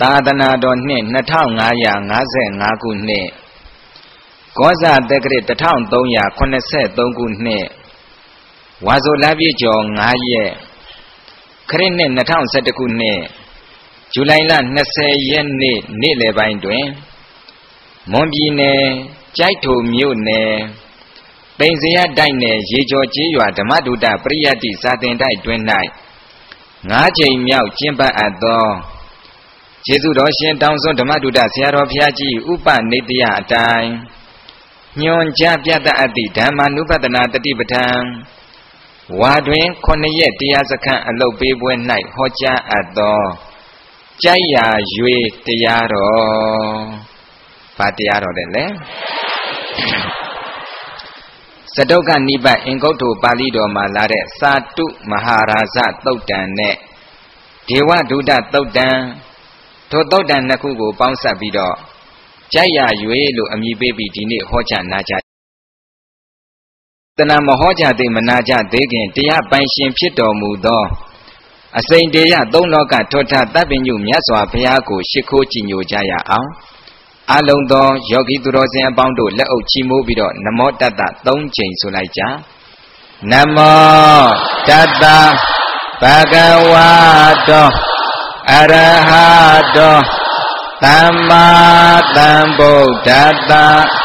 သာသနာတော်နှစ်2555ခုနှစ်ကောဇာတက္ကရာ1383ခုနှစ်ဝါဆိုလပြည့်ကျော်9ရက်ခရစ်နှစ်2011ခုနှစ်ဇူလိုင်လ20ရက်နေ့နေ့လယ်ပိုင်းတွင်မွန်ပြည်နယ်ကျိုက်ထိုမြို့နယ်ပိန်စရတိုက်နယ်ရေကျော်ကျေးရွာဓမ္မဒုတပရိယတ္တိစာသင်တိုက်တွင်၌9ကြိမ်မြောက်ကျင်းပအပ်သောကျေးဇူးတော်ရှင်တောင်စွန်းဓမ္မဒုတဆရာတော်ဘုရားကြီးဥပနိတယအတိုင်းညွန်ကြားပြသအပ်သည့်ဓမ္မာနုပဒနာတတိပဋ္ဌာန်ဝါတွင်9ရက်တရားစခန်းအလုပ်ပေးပွဲ၌ဟောကြားအပ်သောကြိုက်ရာရွေတရားတော်ဘာတရားတော်လဲစတုကနိပတ်အင်္ဂုတ္တပါဠိတော်မှာလာတဲ့စာတုမဟာရာဇသုတ်တံနဲ့ဒေဝဒုတသုတ်တံထိုသုတ်တံနှစ်ခုကိုပေါင်းစပ်ပြီးတော့ကြိုက်ရာရွေလို့အမည်ပေးပြီးဒီနေ့ဟောကြားနာကြားတဏမဟောကြားသိမနာကြသေးခင်တရားပိုင်ရှင်ဖြစ်တော်မူသောအစိမ့်တရားသုံးလောကထောထတပ်ပညုမြတ်စွာဘုရားကိုရှိခိုးကြည်ညိုကြရအောင်အလုံးသောယောဂီသူတော်စင်အပေါင်းတို့လက်အုပ်ချီးမိုးပြီးတော့နမောတတ္တ3ချိန်ဆိုလိုက်ကြနမောတတ္တဘဂဝတောအရဟတောသမ္မာသမ္ဗုဒ္ဓတ္တ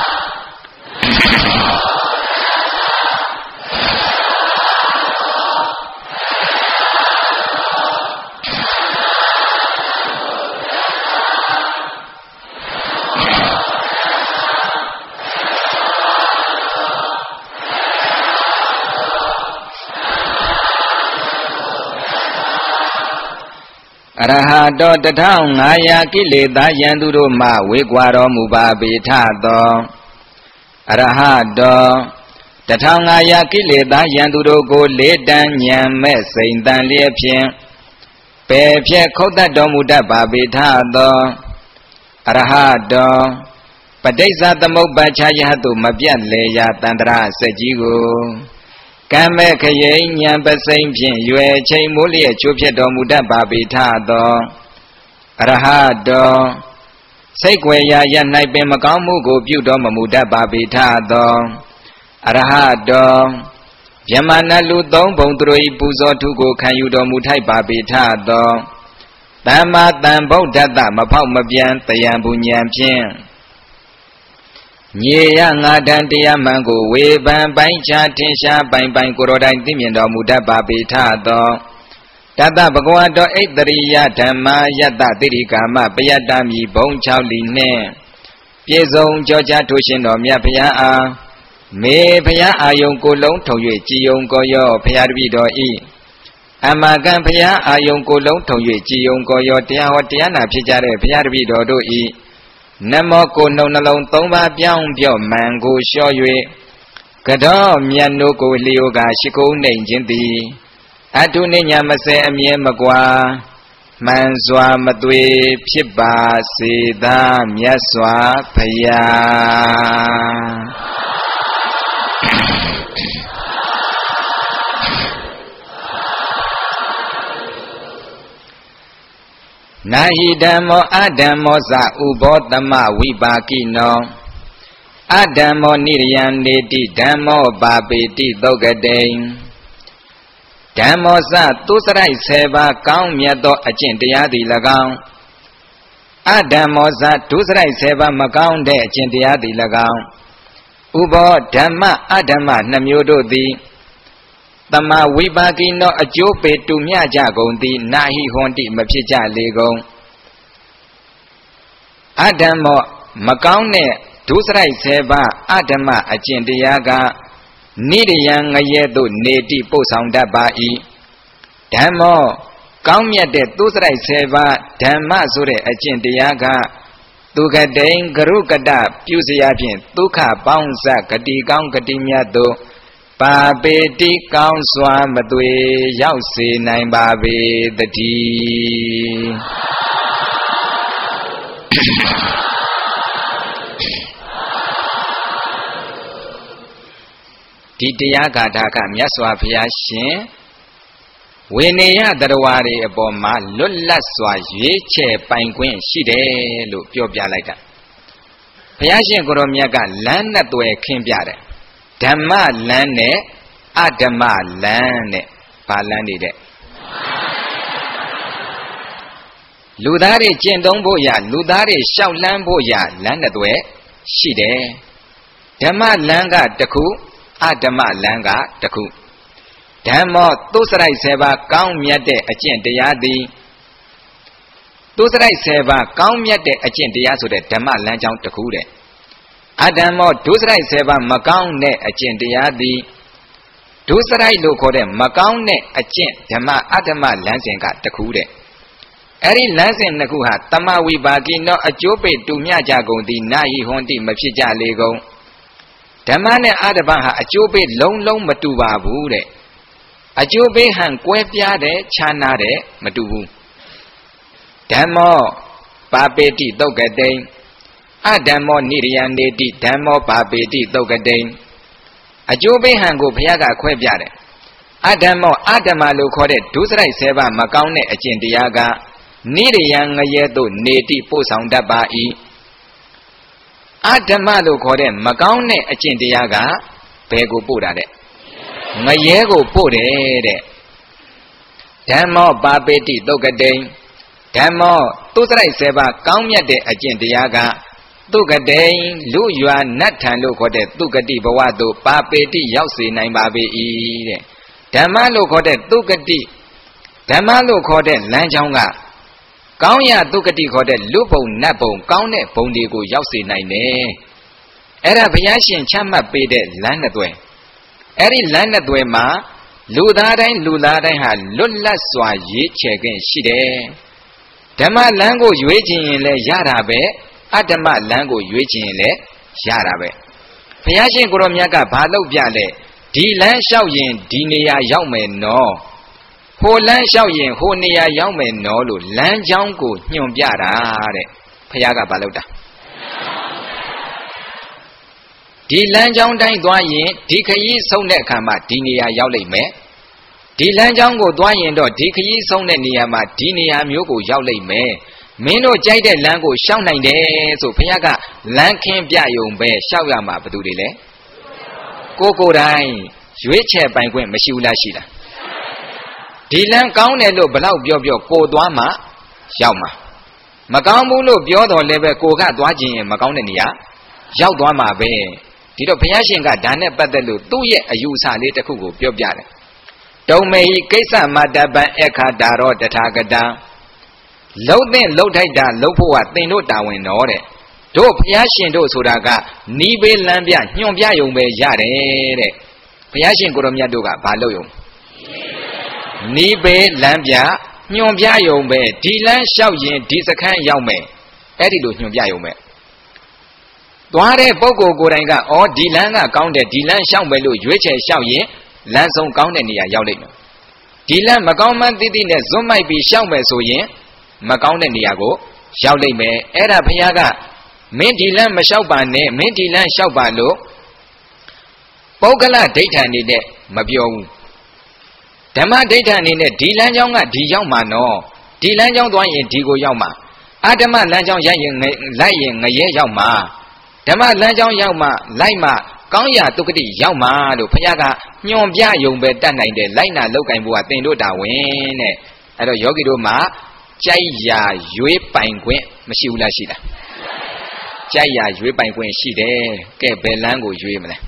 အရဟတော1500ကိလေသာယံသူတို့မှဝေကွာတော်မူပါပေထသောအရဟတော1500ကိလေသာယံသူတို့ကိုလေးတန်းညံမဲ့စိန်တန်လျက်ဖြင့်ပယ်ဖြက်ခုတ်တတ်တော်မူတတ်ပါပေထသောအရဟတောပဋိစ္စသမုပ္ပါချယဟတုမပြတ်လေရာတန္တရာစက်ကြီးကိုကံမဲ့ခရိဉဏ်ပစိမ့်ဖြင့်ရွယ်ချိန်မိုးလျက်ချိုးဖြစ်တော်မူတတ်ပါပေထသောအရဟတောစိတ်ွယ်ရာရ၌ပင်မကောင်းမှုကိုပြုတော်မမူတတ်ပါပေထသောအရဟတောယမနလူ3ဘုံသူတို့၏ပူဇော်ထုကိုခံယူတော်မူထိုက်ပါပေထသောသမ္မာသမ္ဗုဒ္ဓတ္တမဖောက်မပြန်တယံပူဉဏ်ဖြင့်မြေရငါတန်တရားမှန်ကိုဝေဖန်ပိုင်းခြားထင်ရှားပိုင်ကိုယ်တော်တိုင်သိမြင်တော်မူတတ်ပါပေထသောတတ္တဘဂဝတောဣတရိယဓမ္မာယတ္တတိရိကာမပယတ္တမီဘုံ6လီနှင့်ပြေဆုံးကြောကြားထိုးရှင်တော်မြတ်ဖရာအားမေဖရာအာယုံကိုလုံးထုံ၍ကြည်ယုံကိုရောဖရာတပည့်တော်ဤအမကံဖရာအာယုံကိုလုံးထုံ၍ကြည်ယုံကိုရောတရားဟောတရားနာဖြစ်ကြတဲ့ဖရာတပည့်တော်တို့ဤနမောကိုနှုတ်နှလုံး3ပါးပြောင်းပြော့မှန်ကိုလျှော့၍ကတော်မြတ်နိုးကိုလျိုကရှိခိုးနှိမ်ခြင်းသည်အထုနိညာမစဲအမြဲမကွာမှန်စွာမသွေဖြစ်ပါစေသာမြတ်စွာဘုရားနာဟိဓမ္မောအဓမ္မောသဥဘောသမဝိပါကိနောအဓမ္မောနိရယံနေတိဓမ္မောပါပေတိသုတ်ကတိဓမ္မောသသူစရိုက်7ပါးကောင်းမြတ်သောအကျင့်တရားသည်၎င်းအဓမ္မောသဒုစရိုက်7ပါးမကောင်းတဲ့အကျင့်တရားသည်၎င်းဥဘောဓမ္မအဓမ္မ2မျိုးတို့သည်သမဝိပါကိနောအကျိုးပေတူမျှကြကုန်သည်နာဟိဟွန်တိမဖြစ်ကြလေကုန်အဓမ္မောမကောင်းတဲ့ဒုစရိုက်7ပါးအဓမ္မအကျင့်တရားကနိရယံငရဲသို့နေတိပို့ဆောင်တတ်ပါ၏ဓမ္မောကောင်းမြတ်တဲ့ဒုစရိုက်7ပါးဓမ္မဆိုတဲ့အကျင့်တရားကသူကတိန်ကရုကတပြုစရာဖြင့်ဒုက္ခပေါင်းစဂတိကောင်းဂတိမြတ်သို့ပါပေတိကောင်းစွာမသွေရောက်စေနိုင်ပါပေတည်းဒီတရားဂါထာကမြတ်စွာဘုရားရှင်ဝိနည်းယတရဝါတွေအပေါ်မှာလွတ်လပ်စွာရွေးချယ်ပိုင်ခွင့်ရှိတယ်လို့ပြောပြလိုက်တာဘုရားရှင်ကိုရောမြတ်ကလမ်းနှစ်သွယ်ခင်းပြတယ်ဓမ္မလမ်းနဲ့အဓမ္မလမ်းနဲ့ဘာလမ်းတွေတဲ့လူသားတွေကျင့်သုံးဖို့ရလူသားတွေရှောက်လန်းဖို့ရလမ်းနှစ်သွယ်ရှိတယ်ဓမ္မလမ်းကတစ်ခုအဓမ္မလမ်းကတစ်ခုဓမ္မောသုစရိုက်7ပါးကောင်းမြတ်တဲ့အကျင့်တရားသည်သုစရိုက်7ပါးကောင်းမြတ်တဲ့အကျင့်တရားဆိုတဲ့ဓမ္မလမ်းကြောင်းတစ်ခုတဲ့အဓမ္မောဒုစရိုက်7ပါးမကောင်းတဲ့အကျင့်တရားသည်ဒုစရိုက်လို့ခေါ်တဲ့မကောင်းတဲ့အကျင့်ဓမ္မအဓမ္မလမ်းစဉ်ကတစ်ခုတဲ့အဲ့ဒီလမ်းစဉ်နှစ်ခုဟာတမဝိပါကိနောအကျိုးပေတူမျှကြကုန်သည်နာယီဟွန်တိမဖြစ်ကြလေကုန်ဓမ္မနဲ့အဓမ္မဟာအကျိုးပေလုံးလုံးမတူပါဘူးတဲ့အကျိုးပေးဟန်ကွဲပြားတဲ့ခြားနာတဲ့မတူဘူးဓမ္မောပါပေတိသုတ်ကတိံအဓမ္မောနိရယနေတိဓမ္မောပါပေတိသုတ်ကတိံအကျိုးပေးဟန်ကိုဘုရားကခွဲပြတယ်အဓမ္မောအဓမ္မလို့ခေါ်တဲ့ဒုစရိုက်7ပါးမကောင်းတဲ့အကျင့်တရားကနိရယငရဲသို့နေတိပို့ဆောင်တတ်ပါ၏အဓမ္မလို့ခေါ်တဲ့မကောင်းတဲ့အကျင့်တရားကဘယ်ကိုပို့တာတဲ့ငရဲကိုပို့တယ်တဲ့ဓမ္မောပါပေတိသုတ်ကတိံဓမ္မောသုစရိုက်7ပါးကောင်းမြတ်တဲ့အကျင့်တရားကသုကတိံလူရွာနတ်ထံလို့ခေါ်တဲ့သုကတိဘဝသို့ပါပေတိရောက်စေနိုင်ပါပေ၏တဲ့ဓမ္မလို့ခေါ်တဲ့သုကတိဓမ္မလို့ခေါ်တဲ့လမ်းကြောင်းကကောင်းရာသုကတိခေါ်တဲ့လူဘုံနတ်ဘုံကောင်းတဲ့ဘုံတွေကိုရောက်စေနိုင်တယ်အဲ့ဒါဘုရားရှင်ချမှတ်ပေးတဲ့လမ်းနှစ်သွယ်အဲ့ဒီလမ်းနှစ်သွယ်မှာလူသားတိုင်းဟာလွတ်လပ်စွာရွေးချယ်ခွင့်ရှိတယ်ဓမ္မလမ်းကိုရွေးချင်ရင်လည်းရတာပဲအဓမ္မလမ်းကိုရွေးချင်ရင်လည်းရတာပဲဘုရားရှင်ကိုရောမြတ်ကဘာလုပ်ပြလဲဒီလမ်းလျှောက်ရင်ဒီနေရာရောက်မယ်နော်ဟိုလမ်းလျှောက်ရင်ဟိုနေရာရောက်မယ်နော်လို့လမ်းကြောင်းကိုညွှန်ပြတာတဲ့ဘုရားကဘာလုပ်တာဒီလမ်းကြောင်းတိုင်းသွားရင်ဒီခရီးဆုံးတဲ့အခါမှာဒီနေရာရောက်လိမ့်မယ်ဒီလမ်းကြောင်းကိုသွားရင်တော့ဒီခရီးဆုံးတဲ့နေရာမှာဒီနေရာမျိုးကိုရောက်လိမ့်မယ်မင်းတို့ကြိုက်တဲ့လမ်းကိုရှောက်နိုင်တယ်ဆိုဘုရားကလမ်းခင်းပြယုံပဲရှောက်ရမှာဘယ်သူတွေလဲကိုယ်တိုင်းရွေးချယ်ပိုင်ခွင့်မရှိဘူးလားရှိလားဒီလမ်းကောင်းတယ်လို့ဘလောက်ပြောကိုသွားမှရောက်မှာမကောင်းဘူးလို့ပြောတော့လည်းပဲကိုကသွားခြင်းရင်မကောင်းတဲ့နေရာရောက်သွားမှာပဲဒီတော့ဘုရားရှင်ကဒါနဲ့ပတ်သက်လို့သူ့ရဲ့အယူအဆလေးတစ်ခုကိုပြောပြတယ်တုံမေဟိကိစ္စမတ္တပံအခါတာရောတထာဂတံလှုပ်တဲ့လှုပ်ထိုက်တာလှုပ်ဖို့ကသင်တို့တာဝန်တော်တဲ့တို့ဘုရားရှင်တို့ဆိုတာကနီးပေးလမ်းပြညွှန်ပြယုံပဲရတယ်တဲ့ဘုရားရှင်ကိုရောမြတ်တို့ကဘာလုပ်ယုံနီးပေးလမ်းပြညွှန်ပြယုံပဲဒီလမ်းလျှောက်ရင်ဒီစခန်းရောက်မယ်အဲ့ဒီလိုညွှန်ပြယုံပဲသွားတဲ့ပုဂ္ဂိုလ်ကိုယ်တိုင်ကဩဒီလမ်းကကောင်းတယ်ဒီလမ်းလျှောက်မယ်လို့ရွေးချယ်လျှောက်ရင်လမ်းဆုံးကောင်းတဲ့နေရာရောက်လိမ့်မယ်ဒီလမ်းမကောင်းမှန်းသိသိနဲ့ဇွတ်မိုက်ပြီးလျှောက်မယ်ဆိုရင်မကောင်းတဲ့နေရာကိုရောက်လိမ့်မယ်အဲ့ဒါဘုရားကမင်းဒီလမ်းမလျှောက်ပါနဲ့မင်းဒီလမ်းလျှောက်ပါလို့ပုဂ္ဂလဒိဋ္ဌာန်နေတဲ့မပြောဘူးဓမ္မဒိဋ္ဌာန်နေနဲ့ဒီလမ်းကြောင်းကဒီရောက်မှာနော်ဒီလမ်းကြောင်းသွားရင်ဒီကိုရောက်မှာအဓမ္မလမ်းကြောင်းလိုက်ရင်ငရဲရောက်မှာဓမ္မလမ်းကြောင်းရောက်မှလိုက်မှကောင်းရာတုကတိရောက်မှလို့ဘုရားကညွှန်ပြယုံပဲတတ်နိုင်တယ်လိုက်နာလောက်ကင်ဖို့ကသင်တို့တာဝန်တဲ့အဲ့တော့ယောဂီတို့မှာကြိုက်ရာရွေးပိုင်ခွင့်မရှိဘူးလားရှိလားကြိုက်ရာရွေးပိုင်ခွင့်ရှိတယ်ကဲဘယ်လမ်းကိုရွေးမလဲ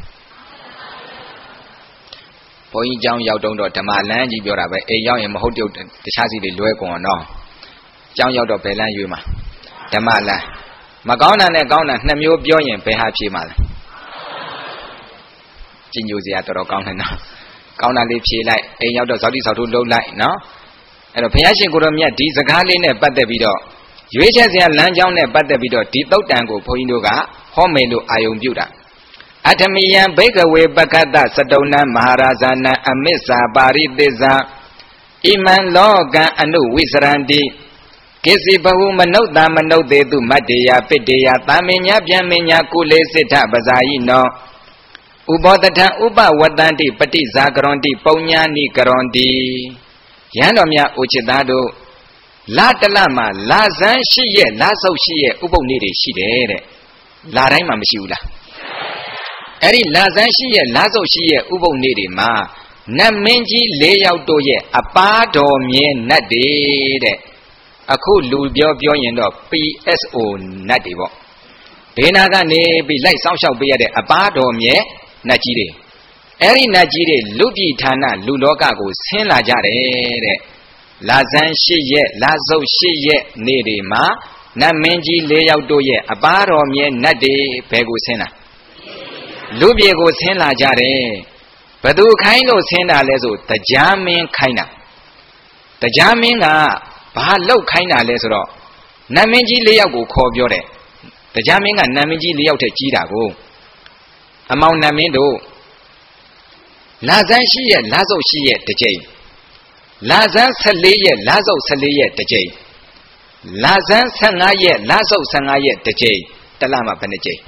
ဘုန်းကြီးเจ้าရောက်တော့ဓမ္မလမ်းကြီးပြောတာပဲအိမ်ရောက်ရင်မဟုတ်တခြားစီတွေလွဲကုန်အောင်နော်เจ้าရောက်တော့ဘယ်လမ်းရွေးမှာဓမ္မလမ်းမကောင်းတာနဲ့ကောင်းတာနှစ်မျိုးပြောရင်ဘယ်ဟာဖြေမှာလဲကြည်ညိုစရာတော်တော်ကောင်းတယ်နော်ကောင်းတာလေးဖြေလိုက်အိမ်ရောက်တော့ဇောတိဆောက်ထုတ်လုပ်လိုက်နော်အဲ့တော့ဘုရားရှင်ကိုရောမြတ်ဒီစကားလေးနဲ့ပတ်သက်ပြီးတော့ရွေးချယ်စရာလမ်းကြောင်းနဲ့ပတ်သက်ပြီးတော့ဒီသုတ်တန်ကိုဘုန်းကြီးတို့ကဟောမယ်လို့အာယုံပြုတာအထမိယံဘိကဝေပကတ္တစတုဏံမဟာရာဇာနံအမစ္ဆာပါရိသစ္စာဣမံလောကံအနုဝိစရန္တိကိစီဘဟုမနုဿာမနုဿေတုမတ္တေယပိတ္တေယသာမညပြန်မညာကုလေစိထပဇာယိနောဥပောတထံဥပဝတ္တန္တိပฏิဇာကရွန်တိပုံညာနိကရွန်တိတော်မြတ်အိုချစ်သားတို့လတလမှာလာဇန်းရှိရဲ့လာဆုပ်ရှိရဲ့ဥပုပ်နေ့တွေရှိတယ်တဲ့လာတိုင်းမှာမရှိဘူးလားအဲ့ဒီလာဇန်းရှိရဲ့လာဆုပ်ရှိရဲ့ဥပုပ်နေ့တွေမှာနတ်မင်းကြီး၄ယောက်တို့ရဲ့အပါတော်မြဲနတ်တွေတဲ့အခုလူပြောရင်တော့ PSO နတ်တွေပေါ့ဘေးနာကနေပြီးလိုက်စောင့်ရှောက်ပေးရတဲ့အပါတော်မြဲနတ်ကြီးတွေအဲ့ဒီနတ်ကြီးတွေလူပြည်ဌာနလူလောကကိုဆင်းလာကြတယ်တဲ့လာဇန်းရှိရဲ့လာဆုပ်ရှိရဲ့နေ့တွေမှာနတ်မင်းကြီး၄ယောက်တို့ရဲ့အပါတော်မြဲနတ်တွေဘယ်ကိုဆင်းလာလူပြည်ကိုဆင်းလာကြတယ်ဘသူခိုင်းလို့ဆင်းတာလဲဆိုတရားမင်းခိုင်းတာတရားမင်းကဘာလောက်ခိုင်းတာလဲဆိုတော့နတ်မင်းကြီး၄ယောက်ကိုခေါ်ပြောတယ်တရားမင်းကနတ်မင်းကြီး၄ယောက်ထက်ကြီးတာကိုအမောင်နတ်မင်းတို့လာဇန်းရှိရဲ့လာဆုပ်ရှိရဲ့တစ်ကြိမ်လာဇန်း14ရဲ့လာဆုပ်14ရဲ့တစ်ကြိမ်လာဇန်း15ရဲ့လာဆုပ်15ရဲ့တစ်ကြိမ်တလမှာဘယ်နှကြိမ်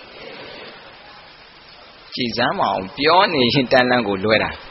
ကြည်စမ်းမအောင်ပြောနေရင်တန်လန်းကိုလွဲတာ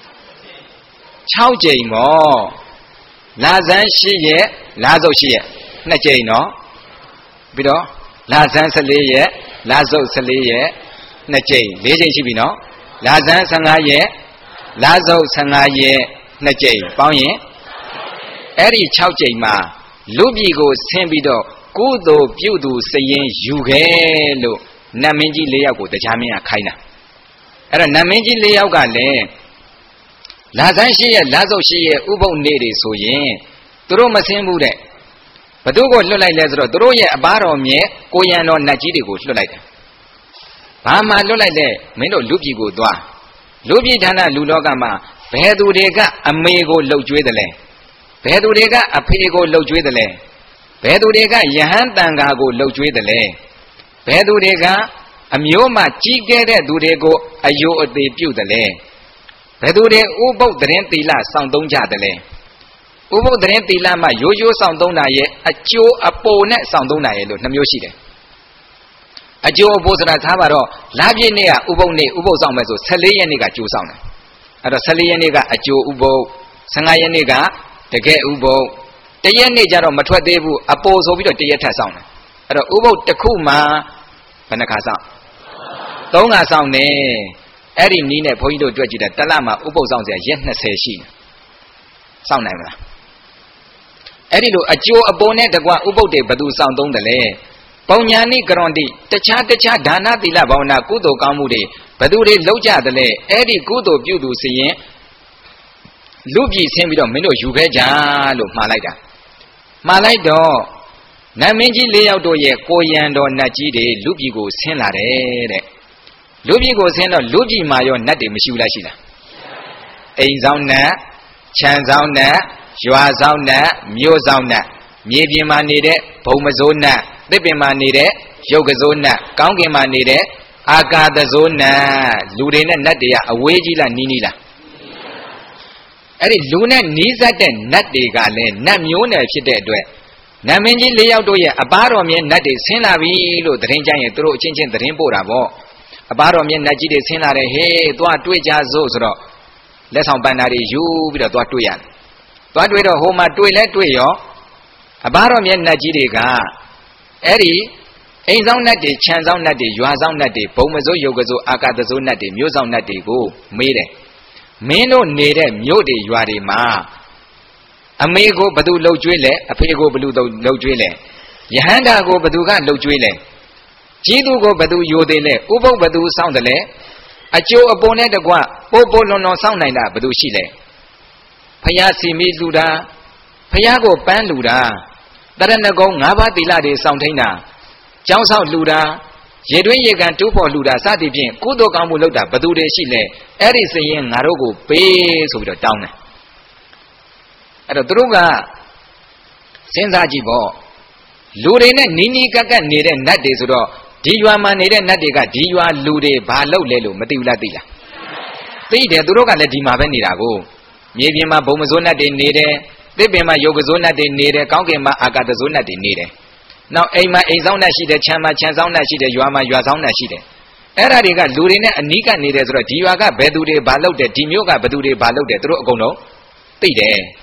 6ကြိမ်မောလာဇန်းရှိရဲ့လာဆုပ်ရှိရဲ့2ကြိမ်နော်ပြီးတော့လာဇန်း14ရဲ့လာဆုပ်14ရဲ့2ကြိမ်4ကြိမ်ရှိပြီနော်လာဇန်း15ရဲ့လာဆုပ်15ရဲ့2ကြိမ်ပေါင်းရင်အဲ့ဒီ6ကြိမ်မှာလူပြည်ကိုဆင်းပြီးတော့ကုသိုလ်ပြုသူစရင်ယူခဲ့လို့နတ်မင်းကြီး၄ယောက်ကိုတရားမင်းကခိုင်းတာအဲ့တော့နတ်မင်းကြီး၄ယောက်ကလည်းလာဇန်းရှိရဲ့လာဆုပ်ရှိရဲ့ဥပုပ်နေ့တွေဆိုရင်သူတို့မဆင်းဘူးတဲ့ဘသူကိုလွတ်လိုက်လဲဆိုတော့သူတို့ရဲ့အပါတော်မြဲကိုရံတော်နတ်ကြီးတွေကိုလွတ်လိုက်တယ်ဘာမှလွတ်လိုက်လဲမင်းတို့လူပြည်ကိုသွားလူပြည်ဌာနလူလောကမှာဘယ်သူတွေကအမေကိုလှုပ်ကြွေးတယ်လဲဘယ်သူတွေကအဖေကိုလှုပ်ကြွေးတယ်လဲဘယ်သူတွေကယဟန်တန်ဃာကိုလှုပ်ကြွေးတယ်လဲဘယ်သူတွေကအမျိုးမှကြီးကျယ်တဲ့သူတွေကိုအယိုအသေးပြုတ်တယ်လဲဘယ်သူတွေဥပုပ်သတင်းသီလစောင့်သုံးကြတယ်လဲဥပုပ်သတင်းသီလမှာရိုးရိုးစောင့်သုံးတာရဲ့အကျိုးအပိုနဲ့စောင့်သုံးတာရဲ့လို့2မျိုးရှိတယ်အကျိုးအပိုဆိုတာထားပါတော့လပြည့်နေ့ကဥပုပ်နေ့ဥပုပ်ဆောင်မယ်ဆို14ရက်နေ့ကကျိုးဆောင်တယ်အဲ့တော့14ရက်နေ့ကအကျိုးဥပုပ်15ရက်နေ့ကတကယ်ဥပုပ်တရက်နေ့ကျတော့မထွက်သေးဘူးအပိုဆိုပြီးတော့တရက်ထပ်ဆောင်တယ်အဲ့တော့ဥပုပ်တစ်ခုမှဘယ်နှခါဆောင်3ခါဆောင်တယ်အဲ့ဒီနီးနဲ့ဘုန်းကြီးတို့တွေ့ကြည့်တာတလမှာဥပုပ်ဆောင်စရာရက်20ရှိတယ်စောင့်နိုင်မလားအဲ့ဒီလိုအကျိုးအပိုနဲ့တကွဥပုပ်တွေဘယ်သူစောင့်သုံးတယ်လဲပုံညာနိကရွန်တိတခြားဒါနသီလဘာဝနာကုသိုလ်ကောင်းမှုတွေဘယ်သူတွေလောက်ကြတယ်လဲအဲ့ဒီကုသိုလ်ပြုသူစရင်လူပြည်ဆင်းပြီးတော့မင်းတို့ယူခဲ့ကြလို့မှားလိုက်တာမှားလိုက်တော့နတ်မင်းကြီး၄ယောက်တို့ရဲ့ကိုရံတော်နတ်ကြီးတွေလူပြည်ကိုဆင်းလာတယ်တဲ့လူပြည်ကိုဆင်းတော့လူပြည်မှာရောနတ်တွေမရှိဘူးလားရှိလားအိမ်ဆောင်နတ်ခြံဆောင်နတ်ရွာဆောင်နတ်မြို့ဆောင်နတ်မြေပြင်မှာနေတဲ့ဘုံမစိုးနတ်သစ်ပင်မှာနေတဲ့ရုပ်ကစိုးနတ်ကောင်းကင်မှာနေတဲ့အာကာသစိုးနတ်လူတွေနဲ့နတ်တွေကအဝေးကြီးလားနီးနီးလားအဲ့ဒီလူနဲ့နီးစပ်တဲ့နတ်တွေကလည်းနတ်မျိုးနယ်ဖြစ်တဲ့အတွက်နတ်မင်းကြီး၄ယောက်တို့ရဲ့အပါတော်မြဲနတ်တွေဆင်းလာပြီလို့သတင်းကြရင်သူတို့အချင်းချင်းသတင်းပို့တာပေါ့အပါတော်မြဲနတ်ကြီးတွေဆင်းလာတယ်ဟေးသွားတွေ့ကြစို့ဆိုတော့လက်ဆောင်ပန်းဓာတွေယူပြီးတော့သွားတွေ့ရတယ်သွားတွေ့တော့ဟိုမှာတွေ့လဲတွေ့ရောအပါတော်မြဲနတ်ကြီးတွေကအဲ့ဒီအိမ်ဆောင်နတ်တွေခြံဆောင်နတ်တွေရွာဆောင်နတ်တွေဘုံမစိုးရုပ်ကစိုးအာကာသစိုးနတ်တွေမြို့ဆောင်နတ်တွေကိုမေးတယ်မင်းတို့နေတဲ့မြို့တွေရွာတွေမှာအမေကိုဘသူလှုပ်ကြွေးလဲအဖေကိုဘသူလှုပ်ကြွေးလဲယဟန္တာကိုဘသူကလှုပ်ကြွေးလဲကြီးသူကိုဘသူယိုသေးလဲဥပုပ်ဘသူစောင့်တယ်လဲအကျိုးအပေါ်နဲ့တကွပိုးပိုးလွန်လွန်စောင့်နိုင်တာဘသူရှိလဲဖယားစီမီလူတာဖယားကိုပန်းလူတာတရဏဂုံ၅ပါးသီလတွေစောင့်ထိန်တာကျောင်းဆောက်လူတာရေတွင်းရေကန်တူးဖို့လူတာစသည်ဖြင့်ကုသိုလ်ကောင်းမှုလုပ်တာဘသူတွေရှိလဲအဲ့ဒီစရင်ငါတို့ကိုပေးဆိုပြီးတော့တောင်းတယ်အဲ့တော့သူတို့ကစဉ်းစားကြည့်ပေါ့လူတွေနဲ့နီးနီးကပ်ကပ်နေတဲ့နတ်တွေဆိုတော့ဒီရွာမှာနေတဲ့နတ်တွေကဒီရွာလူတွေဘာလုပ်လဲလို့မသိဘူးလားသိလားသိတယ်သူတို့ကလည်းဒီမှာပဲနေတာကိုမြေပြင်မှာဘုံမစိုးနတ်တွေနေတယ်သစ်ပင်မှာယုတ်ကစိုးနတ်တွေနေတယ်ကောင်းကင်မှာအာကာသစိုးနတ်တွေနေတယ်နောက်အိမ်မှာအိမ်ဆောင်နတ်ရှိတယ်ခြံမှာခြံဆောင်နတ်ရှိတယ်ရွာမှာရွာဆောင်နတ်ရှိတယ်အဲ့ဒါတွေကလူတွေနဲ့အနီးကနေတယ်ဆိုတော့ဒီရွာကဘယ်သူတွေဘာလုပ်တယ်ဒီမြို့ကဘယ်သူတွေဘာလုပ်တယ်သူတို့အကုန်လုံးသိတယ်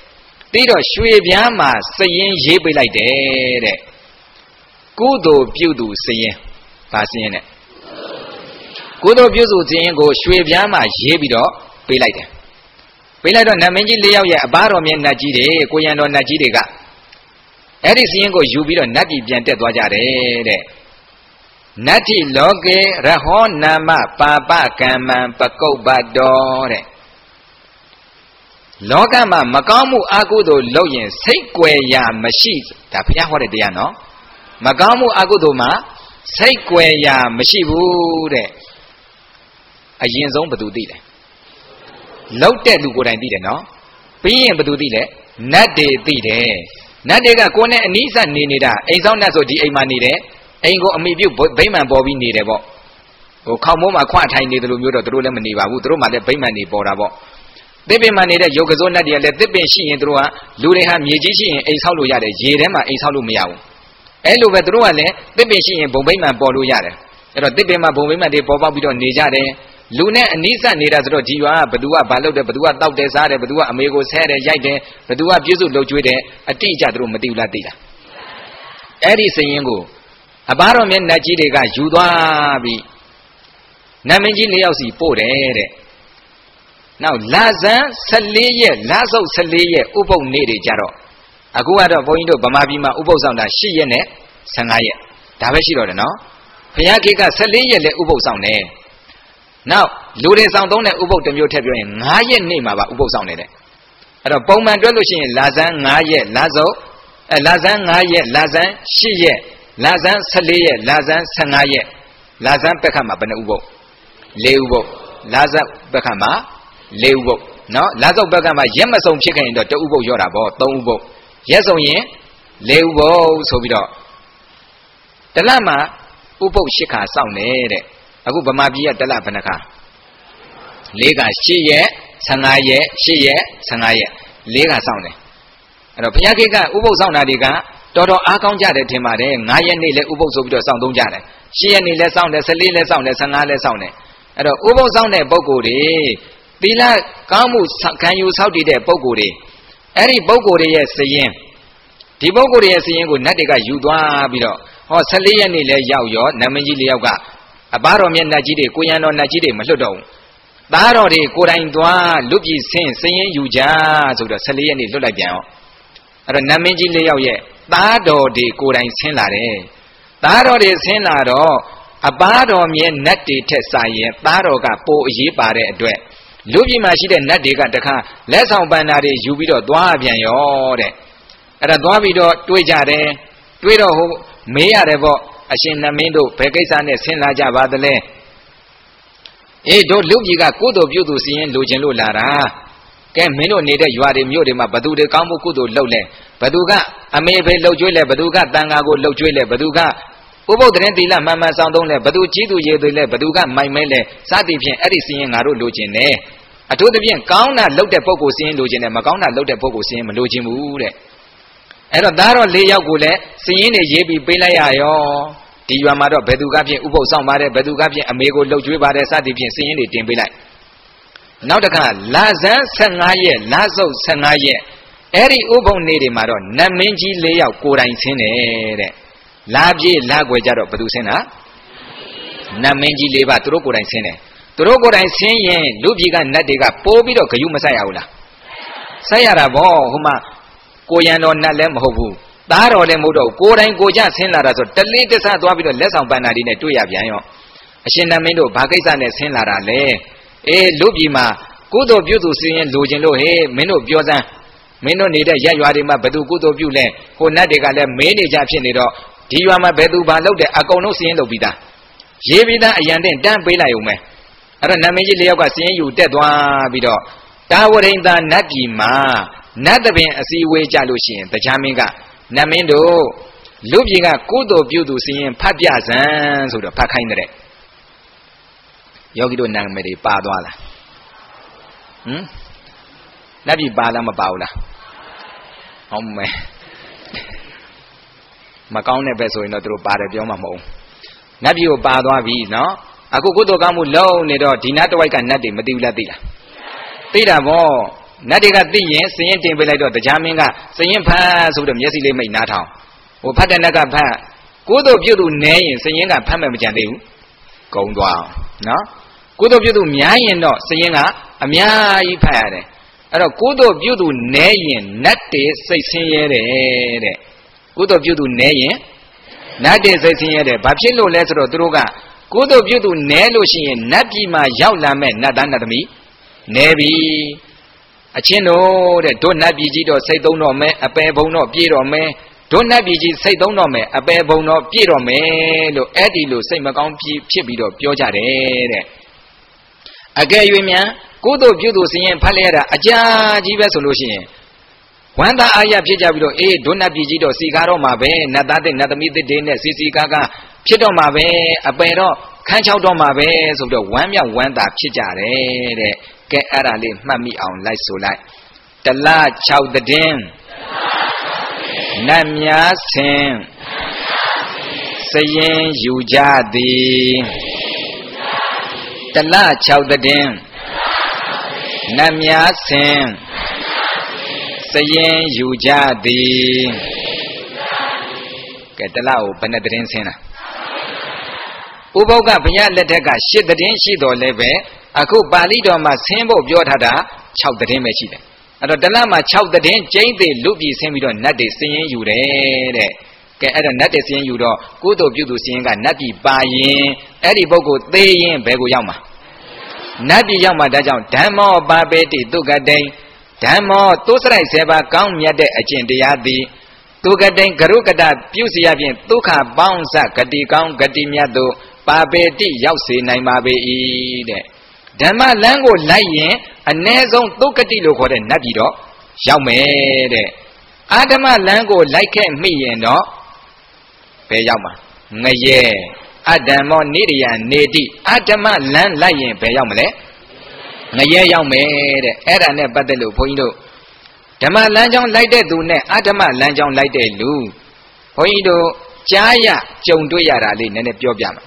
သိတော့ရွှေပြားမှာစရင်ရေးပေးလိုက်တယ်တဲ့ကုသိုလ်ပြုသူစရင်ဘာစရင်နဲ့ကုသိုလ်ပြုသူစရင်ကိုရွှေပြားမှာရေးပြီးတော့ပေးလိုက်တယ်ပေးလိုက်တော့နတ်မင်းကြီး၄ယောက်ရဲ့အဘတော်မြတ်နတ်ကြီးတွေကိုရံတော်နတ်ကြီးတွေကအဲ့ဒီစရင်ကိုယူပြီးတော့နတ်ပြည်ပြန်တက်သွားကြတယ်တဲ့နတ္တိလောကေရဟောနာမပါပကမ္မံပကုပ္ပတောတဲ့လောကမှာမကောင်းမှုအကုသိုလ်လုပ်ရင်စိတ်ကွယ်ရာမရှိဒါဘုရားဟောတဲ့တရားနော်မကောင်းမှုအကုသိုလ်မှာစိတ်ကွယ်ရာမရှိဘူးတဲ့အရင်ဆုံးဘယ်သူသိလဲလောက်တဲ့လူကိုယ်တိုင်သိတယ်နော်ပြီးရင်ဘယ်သူသိလဲနတ်တွေသိတယ်နတ်တွေကကိုယ်နဲ့အနီးစပ်နေနေတာအိမ်ဆောင်နတ်ဆိုဒီအိမ်မှာနေတယ်အိမ်ကိုအမိပြုတ်ဗိမာန်ပေါ်ပြီးနေတယ်ပေါ့ဟိုခေါင်းမိုးမှာခွထိုင်နေတယ်လို့မျိုးတော့သူတို့လည်းမနေပါဘူးသူတို့မှလည်းဗိမာန်နေပေါ်တာပေါ့သစ်ပင်မှာနေတဲ့ရုပ်ကစိုးနတ်တွေကလည်းသစ်ပင်ရှိရင်သူတို့ကလူတွေဟာမြေကြီးရှိရင်အိမ်ဆောက်လို့ရတယ်ရေထဲမှာအိမ်ဆောက်လို့မရဘူးအဲ့လိုပဲသူတို့ကလည်းသစ်ပင်ရှိရင်ဘုံဗိမာန်ပေါ်လို့ရတယ်အဲ့တော့သစ်ပင်မှာဘုံဗိမာန်တွေပေါ်ပေါက်ပြီးတော့နေကြတယ်လူနဲ့အနီးစပ်နေတာဆိုတော့ဒီရွာဘသူကဘာလုပ်တယ်ဘသူကတောက်တယ်စားတယ်ဘသူကအမေကိုဆဲတယ်ရိုက်တယ်ဘသူကပြည့်စုံလှုပ်ကြွေးတယ်အတိအကျသူတို့မသိဘူးလားသိလားအဲ့ဒီစရင်ကိုအဘတော်မြတ်နတ်ကြီးတွေကယူသွားပြီးနတ်မင်းကြီး၄ယောက်စီပို့တယ်တဲ့နောက်လဇန်14ရက်လဆုပ်14ရက်ဥပုပ်နေ့တွေကြတော့အခုကတော့ဘုန်းကြီးတို့ဗမာပြည်မှာဥပုပ်ဆောင်တာ10ရက်နဲ့15ရက်ဒါပဲရှိတော့တယ်နော်ဘုရားခေတ်က14ရက်လဲဥပုပ်ဆောင်တယ်နောက်လူတွေဆောင်သုံးတဲ့ဥပုပ်တစ်မျိုးထည့်ပြောရင်9ရက်နေ့မှာပါဥပုပ်ဆောင်နေတဲ့အဲ့တော့ပုံမှန်တွက်လို့ရှိရင်လဇန်9ရက်လဆုပ်လဇန်9ရက်လဇန်10ရက်လဇန်14ရက်လဇန်15ရက်လဇန်ပက္ခမှာဘယ်နှဥပုပ်4ဥပုပ်လဇန်ပက္ခမှာ4ဥပုပ်နော်လဆုပ်ပက္ခမှာရက်မစုံဖြစ်ခဲ့ရင်တော့1ဥပုပ်ရောတာပေါ့3ဥပုပ်ရက်စုံရင်4ဥပုပ်ဆိုပြီးတော့တလမှာဥပုပ်8ခါစောင့်နေတဲ့အခုဗမာပြည်ကတလဘယ်နှခါ4ခါ8ရက်15ရက်8ရက်15ရက်4ခါစောင့်တယ်အဲ့တော့ဘုရားခေတ်ကဥပုပ်စောင့်တာတွေကတော်တော်အားကောင်းကြတယ်ထင်ပါတယ်9ရက်နေ့လဲဥပုပ်ဆိုပြီးတော့စောင့်သုံးကြတယ်10ရက်နေ့လဲစောင့်တယ်14လဲစောင့်တယ်15လဲစောင့်တယ်အဲ့တော့ဥပုပ်စောင့်တဲ့ပုဂ္ဂိုလ်တွေသီလကောင်းမှုခံယူဆောက်တည်တဲ့ပုဂ္ဂိုလ်တွေအဲ့ဒီပုဂ္ဂိုလ်တွေရဲ့စရင်ဒီပုဂ္ဂိုလ်တွေရဲ့စရင်ကိုနတ်တွေကယူသွားပြီးတော့ဟော14ရက်နေ့လဲရောက်ရောနတ်မင်းကြီး၄ယောက်ကအဘတော်မြတ်နတ်ကြီးတွေကိုရံတော်နတ်ကြီးတွေမလွတ်တော့ဘူးသားတော်တွေကိုယ်တိုင်သွားလူပြည်ဆင်းစရင်ယူကြဆိုတော့14ရက်နေ့လွတ်လိုက်ပြန်ရောအဲ့တော့နတ်မင်းကြီး၄ယောက်ရဲ့သားတော်တွေကိုယ်တိုင်ဆင်းလာတယ်သားတော်တွေဆင်းလာတော့အဘတော်မြတ်နတ်တွေထက်စာရင်သားတော်ကပိုအရေးပါတဲ့အတွက်လူပြည်မှာရှိတဲ့နတ်တွေကတခါလက်ဆောင်ပန္နာတွေယူပြီးတော့သွားပြန်ရောတဲ့အဲ့ဒါသွားပြီးတော့တွေးကြတယ်တွေးတော့ဟိုမေးရတယ်ပေါ့အရှင်နတ်မင်းတို့ဘယ်ကိစ္စနဲ့ဆင်းလာကြပါသလဲအေးတို့လူပြည်ကကုသိုလ်ပြုသူစီရင်လိုချင်လို့လာတာကဲမင်းတို့နေတဲ့ရွာတွေမြို့တွေမှာဘသူတွေကောင်းမှုကုသိုလ်လုပ်လဲဘသူကအမေဖေလှုပ်ကြွေးလဲဘသူကတန်ဃာကိုလှုပ်ကြွေးလဲဘသူကဥပုပ်တဲ့သီလမှန်မှန်ဆောင်သုံးလဲဘသူကြီးသူရေသူလဲဘသူကမိုင်မဲလဲစသည်ဖြင့်အဲ့ဒီစီရင်ငါတို့လိုချင်တယ်အထူးသဖြင့်ကောင်းတာလုပ်တဲ့ပုဂ္ဂိုလ်စီရင်လိုချင်တယ်မကောင်းတာလုပ်တဲ့ပုဂ္ဂိုလ်စီရင်မလိုချင်ဘူးတဲ့အဲ့တော့သားတော်၄ယောက်ကိုလည်းစီရင်နေရေးပြီးပေးလိုက်ရရောဒီရွာမှာတော့ဘယ်သူကဖြင့်ဥပုပ်ဆောင်ပါတယ်ဘယ်သူကဖြင့်အမေကိုလှုပ်ကြွေးပါတယ်စသည်ဖြင့်စီရင်တွေတင်ပေးလိုက်နောက်တစ်ခါလဇန်15ရက်လဆုပ်15ရက်အဲ့ဒီဥပုံနေ့တွေမှာတော့နတ်မင်းကြီး၄ယောက်ကိုယ်တိုင်ဆင်းတယ်တဲ့လာပြေးလာွယ်ကြတော့ဘယ်သူဆင်းတာနတ်မင်းကြီး၄ပါးသူတို့ကိုယ်တိုင်ဆင်းတယ်သူတို့ကိုယ်တိုင်ဆင်းရင်လူပြည်ကနတ်တွေကပိုးပြီးတော့ဂယုမဆက်ရဘူးလားဆက်ရတာဗောဟိုမှာကိုရံတော်နတ်လည်းမဟုတ်ဘူးသားတော်လည်းမဟုတ်တော့ကိုယ်တိုင်ကိုကြဆင်းလာတာဆိုတလေးတဆသွားပြီးတော့လက်ဆောင်ပန္နာတွေနဲ့တွေ့ရပြန်ရောအရှင်နတ်မင်းတို့ဘာကိစ္စနဲ့ဆင်းလာတာလဲအေးလူပြည်မှာကုသိုလ်ပြုသူစီရင်လိုချင်လို့ဟေးမင်းတို့ပြောစမ်းမင်းတို့နေတဲ့ရက်ရွာတွေမှာဘယ်သူကုသိုလ်ပြုလဲဟိုနတ်တွေကလည်းမေးနေကြဖြစ်နေတော့ဒီရွာမှာဘယ်သူဘာလုပ်တယ်အကုန်လုံးစီရင်လုပ်ပြီးသားရေးပြီးသားအရန်တဲ့တန်းပေးလိုက်ုံပဲအဲ့တော့နတ်မင်းကြီး၄ယောက်ကစီရင်ယူတက်သွားပြီးတော့တာဝရိန္ဒာနတ်ပြည်မှာနတ်တပင်အစည်းအဝေးကြလို့ရှိရင်တရားမင်းကနတ်မင်းတို့လူပြည်ကကုသိုလ်ပြုသူစီရင်ဖတ်ပြစမ်းဆိုတော့ဖတ်ခိုင်းတဲ့ယောဂီတို့နာမည်တွေပါသွားလားနတ်ပြည်ပါလားမပါဘူးလားဟုတ်မယ်မကောင်းတဲ့ဘက်ဆိုရင်တော့သူတို့ပါတယ်ပြောမှာမဟုတ်နတ်ပြည်ကိုပါသွားပြီနော်အခုကုသိုလ်ကောင်းမှုလုံးနေတော့ဒီနတ်တဝိုက်ကနတ်တွေမသိဘူးလားသိလားသိတာဗောနတ်တွေကသိရင်စရင်တင်ပေးလိုက်တော့တရားမင်းကစရင်ဖတ်ဆိုပြီးတော့မျက်စိလေးမိတ်နားထောင်ဟိုဖတ်တဲ့နတ်ကဖတ်ကုသိုလ်ပြုသူနည်းရင်စရင်ကဖတ်မဲ့မကြံသေးဘူးကုံသွားနော်ကုသိုလ်ပြုသူများရင်တော့စရင်ကအများကြီးဖတ်ရတယ်အဲ့တော့ကုသိုလ်ပြုသူနည်းရင်နတ်တွေစိတ်ဆင်းရဲတယ်တဲ့ကုသိုလ်ပြုသူနည်းရင်နတ်တွေစိတ်ဆင်းရဲတယ်ဘာဖြစ်လို့လဲဆိုတော့သူတို့ကကုသိုလ်ပြုသူနည်းလို့ရှိရင်နတ်ပြည်မှာရောက်လာမဲ့နတ်သားနတ်သမီးနည်းပြီအချင်းတို့တဲ့တို့နတ်ပြည်ကြီးတော့စိတ်သုံးတော့မယ်အပယ်ဘုံတော့ပြေတော့မယ်တို့နတ်ပြည်ကြီးစိတ်သုံးတော့မယ်အပယ်ဘုံတော့ပြေတော့မယ်လို့အဲ့ဒီလိုစိတ်မကောင်းဖြစ်ပြီးတော့ပြောကြတယ်တဲ့အကယ်၍များကုသိုလ်ပြုသူစရင်ဖတ်လိုက်ရတာအကြာကြီးပဲဆိုလို့ရှိရင်ဝမ်းသာအားရဖြစ်ကြပြီးတော့အေးဒုနတ်ပြည်ကြီးတော့စီကားတော့မှာပဲနတ်သားတဲ့နတ်သမီးတွေနဲ့စီကားဖြစ်တော့မှာပဲအပယ်တော့ခန်းချောက်တော့မှာပဲဆိုပြီးတော့ဝမ်းမြောက်ဝမ်းသာဖြစ်ကြတယ်တဲ့ကဲအဲ့ဒါလေးမှတ်မိအောင်လိုက်ဆိုလိုက်တလ6သင်းနတ်များဆင်စရင်ယူကြသည်တလ6သင်းနတ်များဆင်စရင်ယူကြသည်ကဲတလကိုဘယ်နဲ့သင်းဆင်းလားဥပုပ်ကဘုရားလက်ထက်က8သင်းရှိတော်လဲပဲအခုပါဠိတော်မှာဆင်းဖို့ပြောထားတာ6သင်းပဲရှိတယ်အဲ့တော့တလမှာ6သင်းကျိမ့်သေးလူပြည်ဆင်းပြီးတော့နတ်တွေစရင်ယူတယ်တဲ့ကဲအဲ့တော့နတ်တွေစရင်ယူတော့ကုသိုလ်ပြုသူစရင်ကနတ်ပြည်ပါရင်အဲ့ဒီပုဂ္ဂိုလ်သေးရင်ဘယ်ကိုရောက်မှာနတ်ပြည်ရောက်မှာဒါကြောင့်ဓမ္မောပါပေတိတုကတိဓမ္မောသုစရိုက်7ပါးကောင်းမြတ်တဲ့အကျင့်တရားသည်တုကတိဂရုကတပြုစီရဖြင့်ဒုက္ခပေါင်းစဂတိကောင်းဂတိမြတ်တို့ပါပေတိရောက်စေနိုင်ပါပေ၏တဲ့ဓမ္မလမ်းကိုလိုက်ရင်အ ਨੇ ဆုံးသုကတိလို့ခေါ်တဲ့နတ်ပြည်တော့ရောက်မယ်တဲ့အာဓမ္မလမ်းကိုလိုက်ခဲ့မိရင်တော့ဘယ်ရောက်မှာငရဲအဓမ္မောနိရိယနေတိအဓမ္မလမ်းလိုက်ရင်ဘယ်ရောက်မလဲငရဲရောက်မယ်တဲ့အဲ့ဒါနဲ့ပတ်သက်လို့ဘုန်းကြီးတို့ဓမ္မလမ်းကြောင်းလိုက်တဲ့သူနဲ့အဓမ္မလမ်းကြောင်းလိုက်တဲ့လူဘုန်းကြီးတို့ကြားရကြုံတွေ့ရတာလေးနည်းနည်းပြောပြမယ်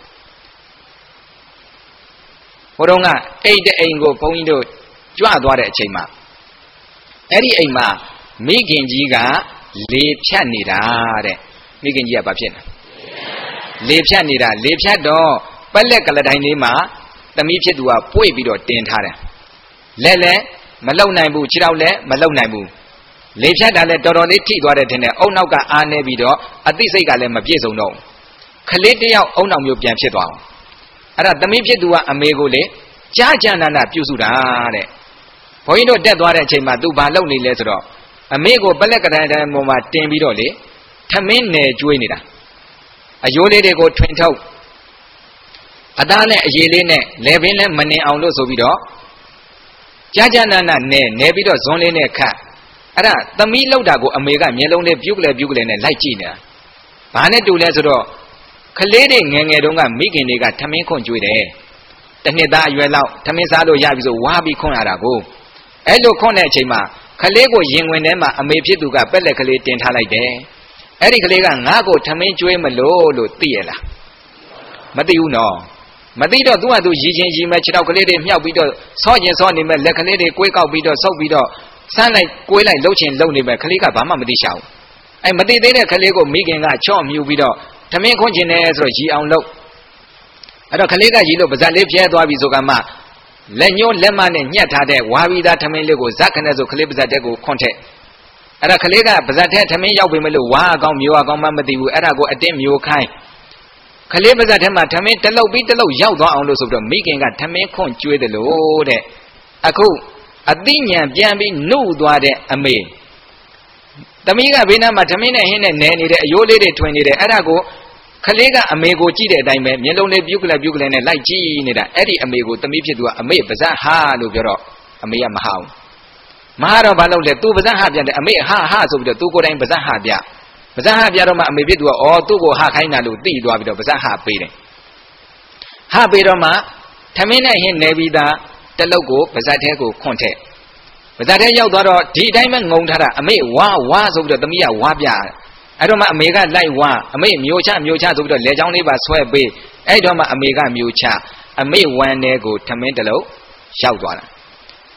ဟိုတုန်းကအိတ်တဲ့အိမ်ကိုဘုန်းကြီးတို့ကြွသွားတဲ့အချိန်မှာအဲ့ဒီအိမ်မှာမိခင်ကြီးကလေဖြတ်နေတာတဲ့မိခင်ကြီးကဘာဖြစ်လဲလေဖြတ်နေတာလေဖြတ်တော့ပက်လက်ကလတိုင်းလေးမှာသမီးဖြစ်သူကပွေ့ပြီးတော့တင်ထားတယ်လဲလဲမလုံနိုင်ဘူးခြေထောက်လဲမလုံနိုင်ဘူးလေဖြတ်တာလဲတော်တော်လေးထိသွားတယ်ထင်တယ်အုံနောက်ကအားနေပြီးတော့အသိစိတ်ကလည်းမပြည့်စုံတော့ခလေးတယောက်အုံနောက်မျိုးပြန်ဖြစ်သွားအောင်အဲ့ဒါသမီးဖြစ်သူကအမေကိုလေကြားကြနာနာပြုစုတာတဲ့ဘုန်းကြီးတို့တက်သွားတဲ့အချိန်မှာသူဘာလုပ်နေလဲဆိုတော့အမေကိုပလက်ကတိုင်းတိုင်းပေါ်မှာတင်ပြီးတော့လေထမင်းနယ်ကျွေးနေတာအယိုးလေးတွေကိုထွင်ထုတ်အသားနဲ့အရည်လေးနဲ့လေပင်နဲ့မနှင်အောင်လို့ဆိုပြီးတော့ကြားကြနာနာနဲပြီးတော့ဇွန်လေးနဲ့ခတ်အဲ့ဒါသမီးလောက်တာကိုအမေကမျက်လုံးလေးပြုတ်ကလေးနဲ့လိုက်ကြည့်နေတာဘာနဲ့တူလဲဆိုတော့ကလေးတွေငယ်ငယ်တုန်းကမိခင်တွေကထမင်းခွန်ကျွေးတယ်တစ်နှစ်သားအရွယ်လောက်ထမင်းစားလို့ရပြီဆိုဝါပြီးခွန်ရတာကိုအဲ့လိုခွန်တဲ့အချိန်မှာကလေးကိုရင်ဝင်ထဲမှာအမေဖြစ်သူကပက်လက်ကလေးတင်ထားလိုက်တယ်အဲ့ဒီကလေးကငါ့ကိုထမင်းကျွေးမလို့သိရလားမသိဘူးနော်မသိတော့သူကသူရည်ချင်းရည်မဲ့ခြေထောက်ကလေးတွေမြှောက်ပြီးတော့ဆော့ကျင်ဆော့နေမဲ့လက်ကလေးတွေကွေးကောက်ပြီးတော့ဆုပ်ပြီးတော့ဆန်းလိုက်ကွေးလိုက်လှုပ်ချင်လှုပ်နေမဲ့ကလေးကဘာမှမသိရှာဘူးအဲ့မသိသေးတဲ့ကလေးကိုမိခင်ကချော့မြူပြီးတော့ထမင်းခွန်းကျင်တယ်ဆိုတော့ရီအောင်လုပ်အဲ့တော့ကလေးကရီလို့ပါဇက်လေးပြဲသွားပြီဆိုကမှလက်ညှိုးလက်မနဲ့ညှက်ထားတဲ့ဝါဘီသားထမင်းလေးကိုဇက်ခနဲ့ဆိုကလေးပါဇက်တဲ့ကိုခွန့်ထက်အဲ့ဒါကလေးကပါဇက်တဲ့ထမင်းရောက်ပြီမလို့ဝါအကောင်မျိုးအကောင်မှမသိဘူးအဲ့ဒါကိုအတင်းမျိုးခိုင်းကလေးပါဇက်ထဲမှာထမင်းတလုတ်ပြီးတလုတ်ရောက်သွားအောင်လို့ဆိုတော့မိခင်ကထမင်းခွန့်ကျွေးတယ်လို့တဲ့အခုအသိဉာဏ်ပြန်ပြီးနှုတ်သွားတဲ့အမေသမီးကဘေးနားမှာထမင်းနဲ့ဟင်းနဲ့နဲနေတဲ့အယိုးလေးတွေထွင်နေတယ်အဲ့ဒါကိုခလေးကအမေကိုကြည့်တဲ့အတိုင်းပဲမျက်လုံးလေးပြုတ်ကလေးနဲ့လိုက်ကြည့်နေတာအဲ့ဒီအမေကိုသမီးဖြစ်သူကအမေပါဇက်ဟာလို့ပြောတော့အမေကမဟာဘူးမဟာတော့ဘာလုပ်လဲသူပါဇက်ဟာပြန်တယ်အမေဟာဆိုပြီးတော့သူကိုယ်တိုင်ပါဇက်ဟာပြတော့မှအမေဖြစ်သူကအော်သူ့ကိုဟာခိုင်းတာလို့သိသွားပြီးတော့ပါဇက်ဟာပေးတယ်ဟာပေးတော့မှထမင်းနဲ့ဟင်းနေပြီးသားတလုတ်ကိုပါဇက်ထဲကိုခွန့်ထက်ပါဇက်ထဲရောက်သွားတော့ဒီအတိုင်းပဲငုံထားတာအမေဝါဆိုပြီးတော့သမီးကဝါပြအဲ့တော့မှအမေကလိုက်ဝါအမေမျိုးချဆိုပြီးတော့လေချောင်းလေးပါဆွဲပေးအဲ့တော့မှအမေကမျိုးချအမေဝမ်းထဲကိုထမင်းတလုံးရောက်သွားတာ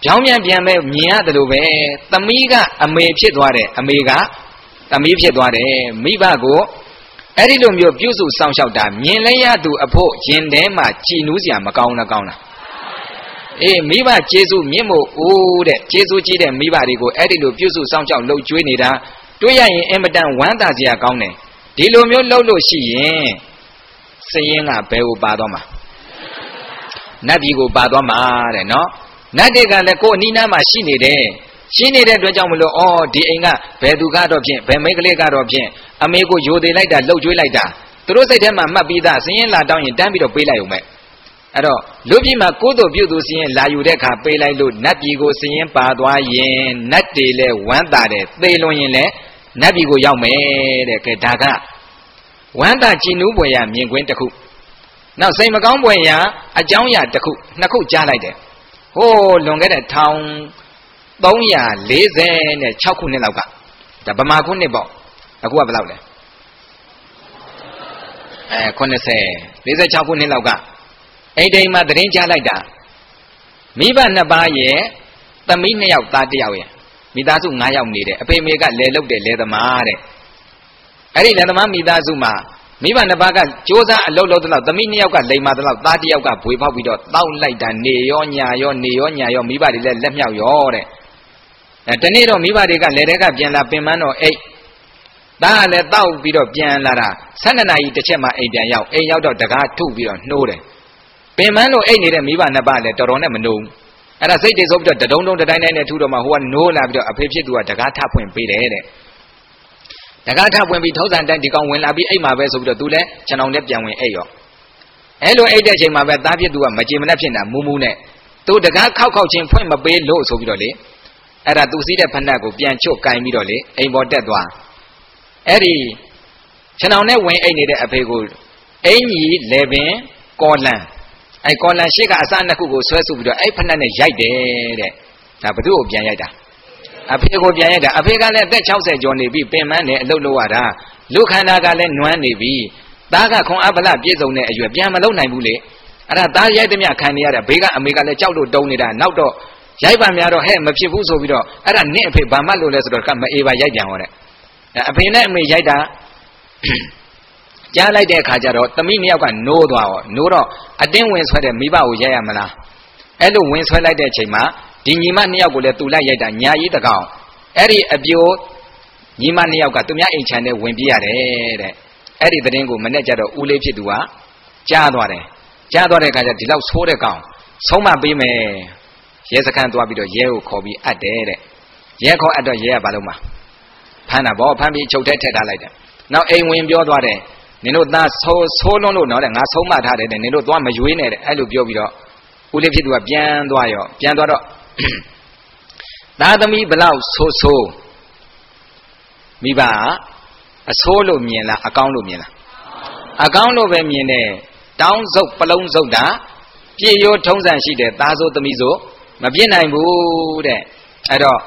ကြောင်းပြန်ပြန်ပဲမြင်ရတယ်လို့ပဲသမီးကအမေဖြစ်သွားတယ်အမေကသမီးဖြစ်သွားတယ်မိဘကိုအဲ့ဒီလိုမျိုးပြုစုစောင့်ရှောက်တာမြင်လဲရသူအဖို့ရင်ထဲမှာကြည်နူးစရာမကောင်းလားကောင်းလားအေးမိဘကျေးဇူးမြင့်မို့ဦးတဲ့ကျေးဇူးကြီးတဲ့မိဘတွေကိုအဲ့ဒီလိုပြုစုစောင့်ရှောက်လှုပ်ကြွေးနေတာတွေ့ရရင်အင်မတန်ဝမ်းသာစရာကောင်းတယ်ဒီလိုမျိုးလှုပ်လို့ရှိရင်စရင်ကဘယ်ကိုပါသွားမှာနတ်ပြည်ကိုပါသွားမှာတဲ့နော်နတ်တွေကလည်းကိုယ်အနီးနားမှာရှိနေတယ်ရှိနေတဲ့အတွက်ကြောင့်မလို့ဩဒီအိမ်ကဘယ်သူကတော့ဖြင့်ဘယ်မိန်းကလေးကတော့ဖြင့်အမေကိုယိုသေးလိုက်တာလှုပ်ကြွေးလိုက်တာသူတို့စိတ်ထဲမှာမှတ်ပြီးသားစရင်လာတောင်းရင်တန်းပြီးတော့ပေးလိုက်ုံမဲ့အဲ့တော့လူပြည်မှာကိုယ်တို့ပြုသူစရင်လာယူတဲ့အခါပေးလိုက်လို့နတ်ပြည်ကိုစရင်ပါသွားရင်နတ်တွေလည်းဝမ်းသာတယ်သေလွန်ရင်လည်းနတ်ပြည်ကိုရောက်မယ်တဲ့ကဲဒါကဝမ်းသာကြည်နူးပွေရမြင်ကွင်းတစ်ခုနောက်စိတ်မကောင်းပွေရအကြောင်းအရာတစ်ခုနှစ်ခုကြားလိုက်တယ်ဟိုးလွန်ခဲ့တဲ့1346ခုနှစ်လောက်ကဒါဗမာခုနှစ်ပေါ့အခုကဘယ်လောက်လဲ46ခုနှစ်လောက်ကအိမ်တိမ်မှာသတင်းကြားလိုက်တာမိဘနှစ်ပါးရဲ့သမီး2ယောက်သား1ယောက်ရဲ့မိသားစု9ယောက်နေတယ်အဖေမေကလယ်လုပ်တယ်လယ်သမားတဲ့အဲ့ဒီလယ်သမားမိသားစုမှာမိဘနှစ်ပါးကစ조사အလုပ်လုပ်တဲ့လောက်သမီး2ယောက်ကလိမ်မာတဲ့လောက်သား1ယောက်ကဘွေဖောက်ပြီးတော့တောက်လိုက်တာနေရောညာရောနေရောညာရောမိဘတွေလည်းလက်မြောက်ရောတဲ့တနေ့တော့မိဘတွေကလယ်ထဲကပြန်လာပင်မန်းတော့အိတ်သားကလည်းတောက်ပြီးတော့ပြန်လာတာ12နာရီတစ်ချက်မှအိမ်ပြန်ရောက်အိမ်ရောက်တော့တကားထုတ်ပြီးတော့နှိုးတယ်ပင်မန်းတော့အိတ်နေတဲ့မိဘနှစ်ပါးလည်းတော်တော်နဲ့မနှိုးအဲ့ဒါစိတ်တွေဆိုပြီးတော့တုံးတိုင်းနဲ့ထူတော့မှဟိုကနိုးလာပြီးတော့အဖေဖြစ်သူကတကားထဖွင့်ပေးတယ်တဲ့တကားထပွင့်ပြီးထောက်ဆန်တိုင်းဒီကောင်ဝင်လာပြီးအိမ်မှာပဲဆိုပြီးတော့သူလည်းခြံအောင်နဲ့ပြန်ဝင်အိပ်ရောအဲ့လိုအိပ်တဲ့အချိန်မှာပဲသားဖြစ်သူကမကြေမနက်ဖြစ်နေတာမူးမူးနဲ့သူတကားခောက်ချင်းဖွင့်မပေးလို့ဆိုပြီးတော့လေအဲ့ဒါသူစီးတဲ့ဖက်နှက်ကိုပြန်ချွတ်ကင်ပြီးတော့လေအိမ်ပေါ်တက်သွားအဲ့ဒီခြံအောင်နဲ့ဝင်အိပ်နေတဲ့အဖေကိုအင်ကြီးလေပင်ကောလန်အဲ့ကောလန်ရှိကအစနှစ်ခုကိုဆွဲစုပြီးတော့အဲ့ဖက်နှက်နဲ့ရိုက်တယ်တဲ့ဒါဘသူ့ကိုပြန်ရိုက်တာအဖေကိုပြန်ရိုက်တာအဖေကလည်းအသက်60ကျော်နေပြီပင်မနဲ့အလုပ်လုပ်ရတာလူခန္ဓာကလည်းနွမ်းနေပြီသားကခွန်အပလပြည့်စုံတဲ့အရွယ်ပြန်မလုပ်နိုင်ဘူးလေအဲ့ဒါသားရိုက်သမျှခံနေရတာဘေးကအမေကလည်းကြောက်လို့တုံးနေတာနောက်တော့ရိုက်ပါများတော့ဟဲ့မဖြစ်ဘူးဆိုပြီးတော့အဲ့ဒါနင့်အဖေဘာမှလို့လဲဆိုတော့ကမအေးပါရိုက်ပြန်ဟောတဲ့အဖေနဲ့အမေရိုက်တာကြားလိုက်တဲ့အခါကျတော့သမီး2ယောက်ကနိုးသွားနိုးတော့အတင်းဝင်ဆွဲတဲ့မိဘကိုရိုက်ရမလားအဲ့လိုဝင်ဆွဲလိုက်တဲ့အချိန်မှာဒီညီမ2ယောက်ကိုလည်းသူလိုက်ရိုက်တာညာကြီးတကောင်အဲ့ဒီအပြိုညီမ2ယောက်ကသူများအိမ်ချမ်းနဲ့ဝင်ပြေးရတယ်တဲ့အဲ့ဒီသတင်းကိုမနေ့ကျတော့ဦးလေးဖြစ်သူကကြားသွားတယ်ကြားသွားတဲ့အခါကျဒီလောက်ဆိုးတဲ့ကောင်ဆုံးမပေးမယ်ရဲစခန်းသွားပြီးတော့ရဲကိုခေါ်ပြီးအပ်တယ်တဲ့ရဲခေါ်အပ်တော့ရဲကဘာလုပ်မှာဖမ်းတာဗောဖမ်းပြီးချုပ်ထဲထည့်ထားလိုက်တယ်နောက်အိမ်ဝင်ပြောသွားတယ်နင်တို့သားဆိုးလွန်းလို့နော်တဲ့ငါဆုံးမထားတယ်တဲ့နင်တို့သွားမရွေးနဲ့တဲ့အဲ့လိုပြောပြီးတော့ဦးလေးဖြစ်သူကပြန်သွားတော့သားသမီးဘလောက်ဆိုးမိဘအဆိုးလို့မြင်လားအကောင်းလို့မြင်လားအကောင်းလို့ပဲမြင်တယ်တောင်းစုပ်ပလုံးစုပ်တာပြည့်ရိုးထုံးစံရှိတယ်သားဆိုးသမီးဆိုမပြည့်နိုင်ဘူးတဲ့အဲ့တော့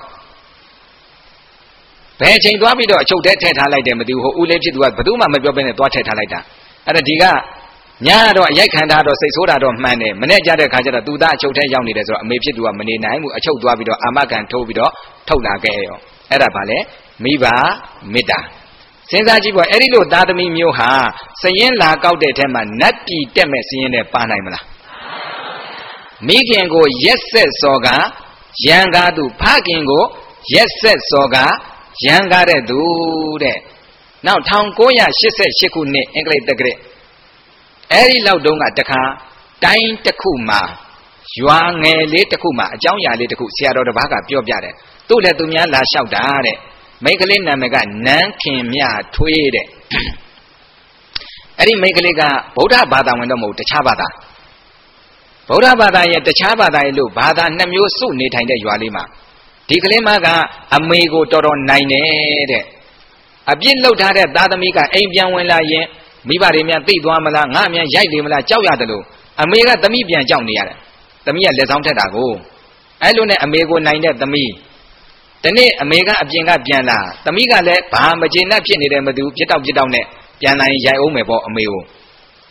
ဘယ်ချိန်သွားပြီးတော့အချုပ်ထဲထည့်ထားလိုက်တယ်မသိဘူးဟိုဦးလေးဖြစ်သူကဘယ်သူမှမပြောဘဲနဲ့သွားထည့်ထားလိုက်တာအဲ့ဒါဒီကညာတော့အရိုက်ခံထားတော့စိတ်ဆိုးတာတော့မှန်တယ်မနေ့ကြတဲ့ခါကျတော့သူသားအချုပ်ထဲရောက်နေတယ်ဆိုတော့အမေဖြစ်သူကမနေနိုင်ဘူးအချုပ်သွားပြီးတော့အာမခံထိုးပြီးတော့ထုတ်လာခဲ့ရောအဲ့ဒါဗာလဲမိဘမေတ္တာစဉ်းစားကြည့်ပေါ့အဲ့ဒီလိုသားသမီးမျိုးဟာစရင်လာကောက်တဲ့ထဲမှာနတ်ပြည်တက်မဲ့စရင်နဲ့ပါနိုင်မလားမိခင်ကိုရက်ဆက်စော်ကရန်ကားသူဖခင်ကိုရက်ဆက်စော်ကရန်ကားတဲ့သူတဲ့နောက်1988ခုနှစ်အင်္ဂလိပ်တက္ကရာအဲ့ဒီလောက်တုန်းကတခါတိုင်းတစ်ခုမှာရွာငယ်လေးတစ်ခုမှာအကြောင်းအရာလေးတစ်ခုဆရာတော်တစ်ပါးကပြောပြတယ်သူ့လည်းသူများလာလျှောက်တာတဲ့မိန်းကလေးနာမည်ကနန်းခင်မြထွေးတဲ့အဲ့ဒီမိန်းကလေးကဗုဒ္ဓဘာသာဝင်တော့မဟုတ်တခြားဘာသာဗုဒ္ဓဘာသာရဲ့တခြားဘာသာရဲ့လို့ဘာသာ2မျိုးစုနေထိုင်တဲ့ရွာလေးမှာဒီကလေးမကအမေကိုတော်တော်နိုင်တယ်တဲ့အပြစ်လုပ်ထားတဲ့သားသမီးကအိမ်ပြန်ဝင်လာရင်မိဘတွေများသိသွားမလားငါအမြန်ရိုက်တယ်မလားကြောက်ရတယ်လို့အမေကသမီးပြန်ကြောက်နေရတယ်သမီးကလက်ဆောင်ထက်တာကိုအဲ့လိုနဲ့အမေကိုနိုင်တဲ့သမီးဒီနေ့အမေကအပြင်ကပြန်လာသမီးကလည်းဘာမကျေနပ်ဖြစ်နေတယ်မသိဘူးပြစ်တောက်နဲ့ပြန်လာရင်ရိုက်အောင်မယ်ပေါ့အမေကို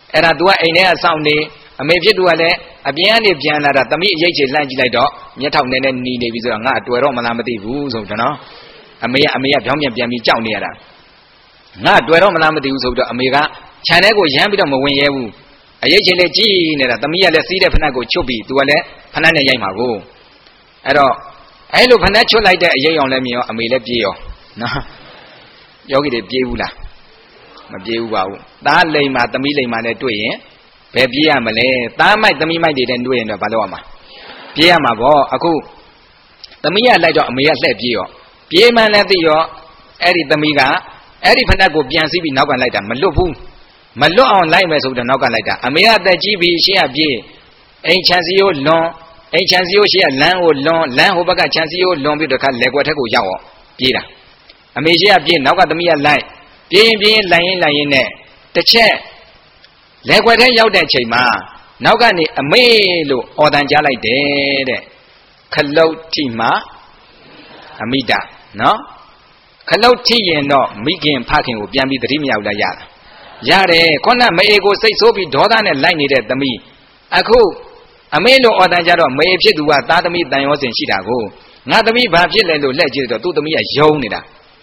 အဲ့ဒါ तू ကအိမ်ထဲကစောင့်နေအမေဖြစ်သူကလည်းအပြန်ကနေပြန်လာတာသမီးအရေးချေလှမ်းကြည့်လိုက်တော့မျက်ထောက်နဲ့နီနေပြီဆိုတော့ငါအတွေ့တော့မလားမသိဘူးဆိုတော့နော်အမေကပြောင်းပြန်ပြီးကြောက်နေရတာငါတွေ့တော့မလားမသိဘူးဆိုတော့အမေကခြံထဲကိုရမ်းပြီးတော့မဝင်ရဲဘူးအရေးချေလေးကြည့်နေတာသမီးကလည်းစီးတဲ့ဖနက်ကိုချွတ်ပြီး तू ကလည်းဖနက်နဲ့ရိုက်မှာကိုအဲ့တော့အဲ့လိုဖနက်ချွတ်လိုက်တဲ့အရေးအောင်လည်းမြင်ရောအမေလည်းပြေးရောနော်ယောဂီတွေပြေးဘူးလားမပြေးဘူးပါဘူးသားလိမ်မာသမီးလိမ်မာနဲ့တွေ့ရင်ဘယ်ပြေးရမလဲသားမိုက်သမီးမိုက်တွေနဲ့တွေ့ရင်တော့ဘာလုပ်ရမှာပြေးရမှာပေါ့အခုသမီးကလိုက်တော့အမေကလှည့်ပြေးရောပြေးမှန်းလည်းသိရောအဲ့ဒီသမီးကအဲ့ဒီဖနက်ကိုပြန်စီးပြီးနောက်ကလိုက်တာမလွတ်ဘူးမလွတ်အောင်လိုက်မယ်ဆိုတော့နောက်ကလိုက်တာအမေကတက်ကြီးပြီးရှေ့ကပြေးအိမ်ချန်စီကိုလွန်အိမ်ချန်စီကိုရှေ့ကလမ်းကိုလွန်လမ်းဟိုဘက်ကချန်စီကိုလွန်ပြီးတော့ခါလက်ကွက်ထက်ကိုရောက်အောင်ပြေးတာအမေရှေ့ကပြေးနောက်ကသမီးကလိုက်ပြေးရင်လိုက်ရင်နဲ့တစ်ချက်လက်ကွက်ထက်ရောက်တဲ့အချိန်မှာနောက်ကနေအမေလို့အော်တန်ကြားလိုက်တယ်တဲ့ခလုတ်ထိမှာအမိတာနော်ခလုတ်ထိရင်တော့မိခင်ဖခင်ကိုပြန်ပြီးသတိမရောက်လာရတာရတယ်ခုနမေကိုစိတ်ဆိုးပြီးဒေါသနဲ့လိုက်နေတဲ့သမီးအခုအမေလို့အော်တန်ကြတော့မေဖြစ်သူကသားသမီးတန်ရောစင်ရှိတာကိုငါသမီးဘာဖြစ်လဲလို့လှည့်ကြည့်တော့သူ့သမီးကယုံနေတာ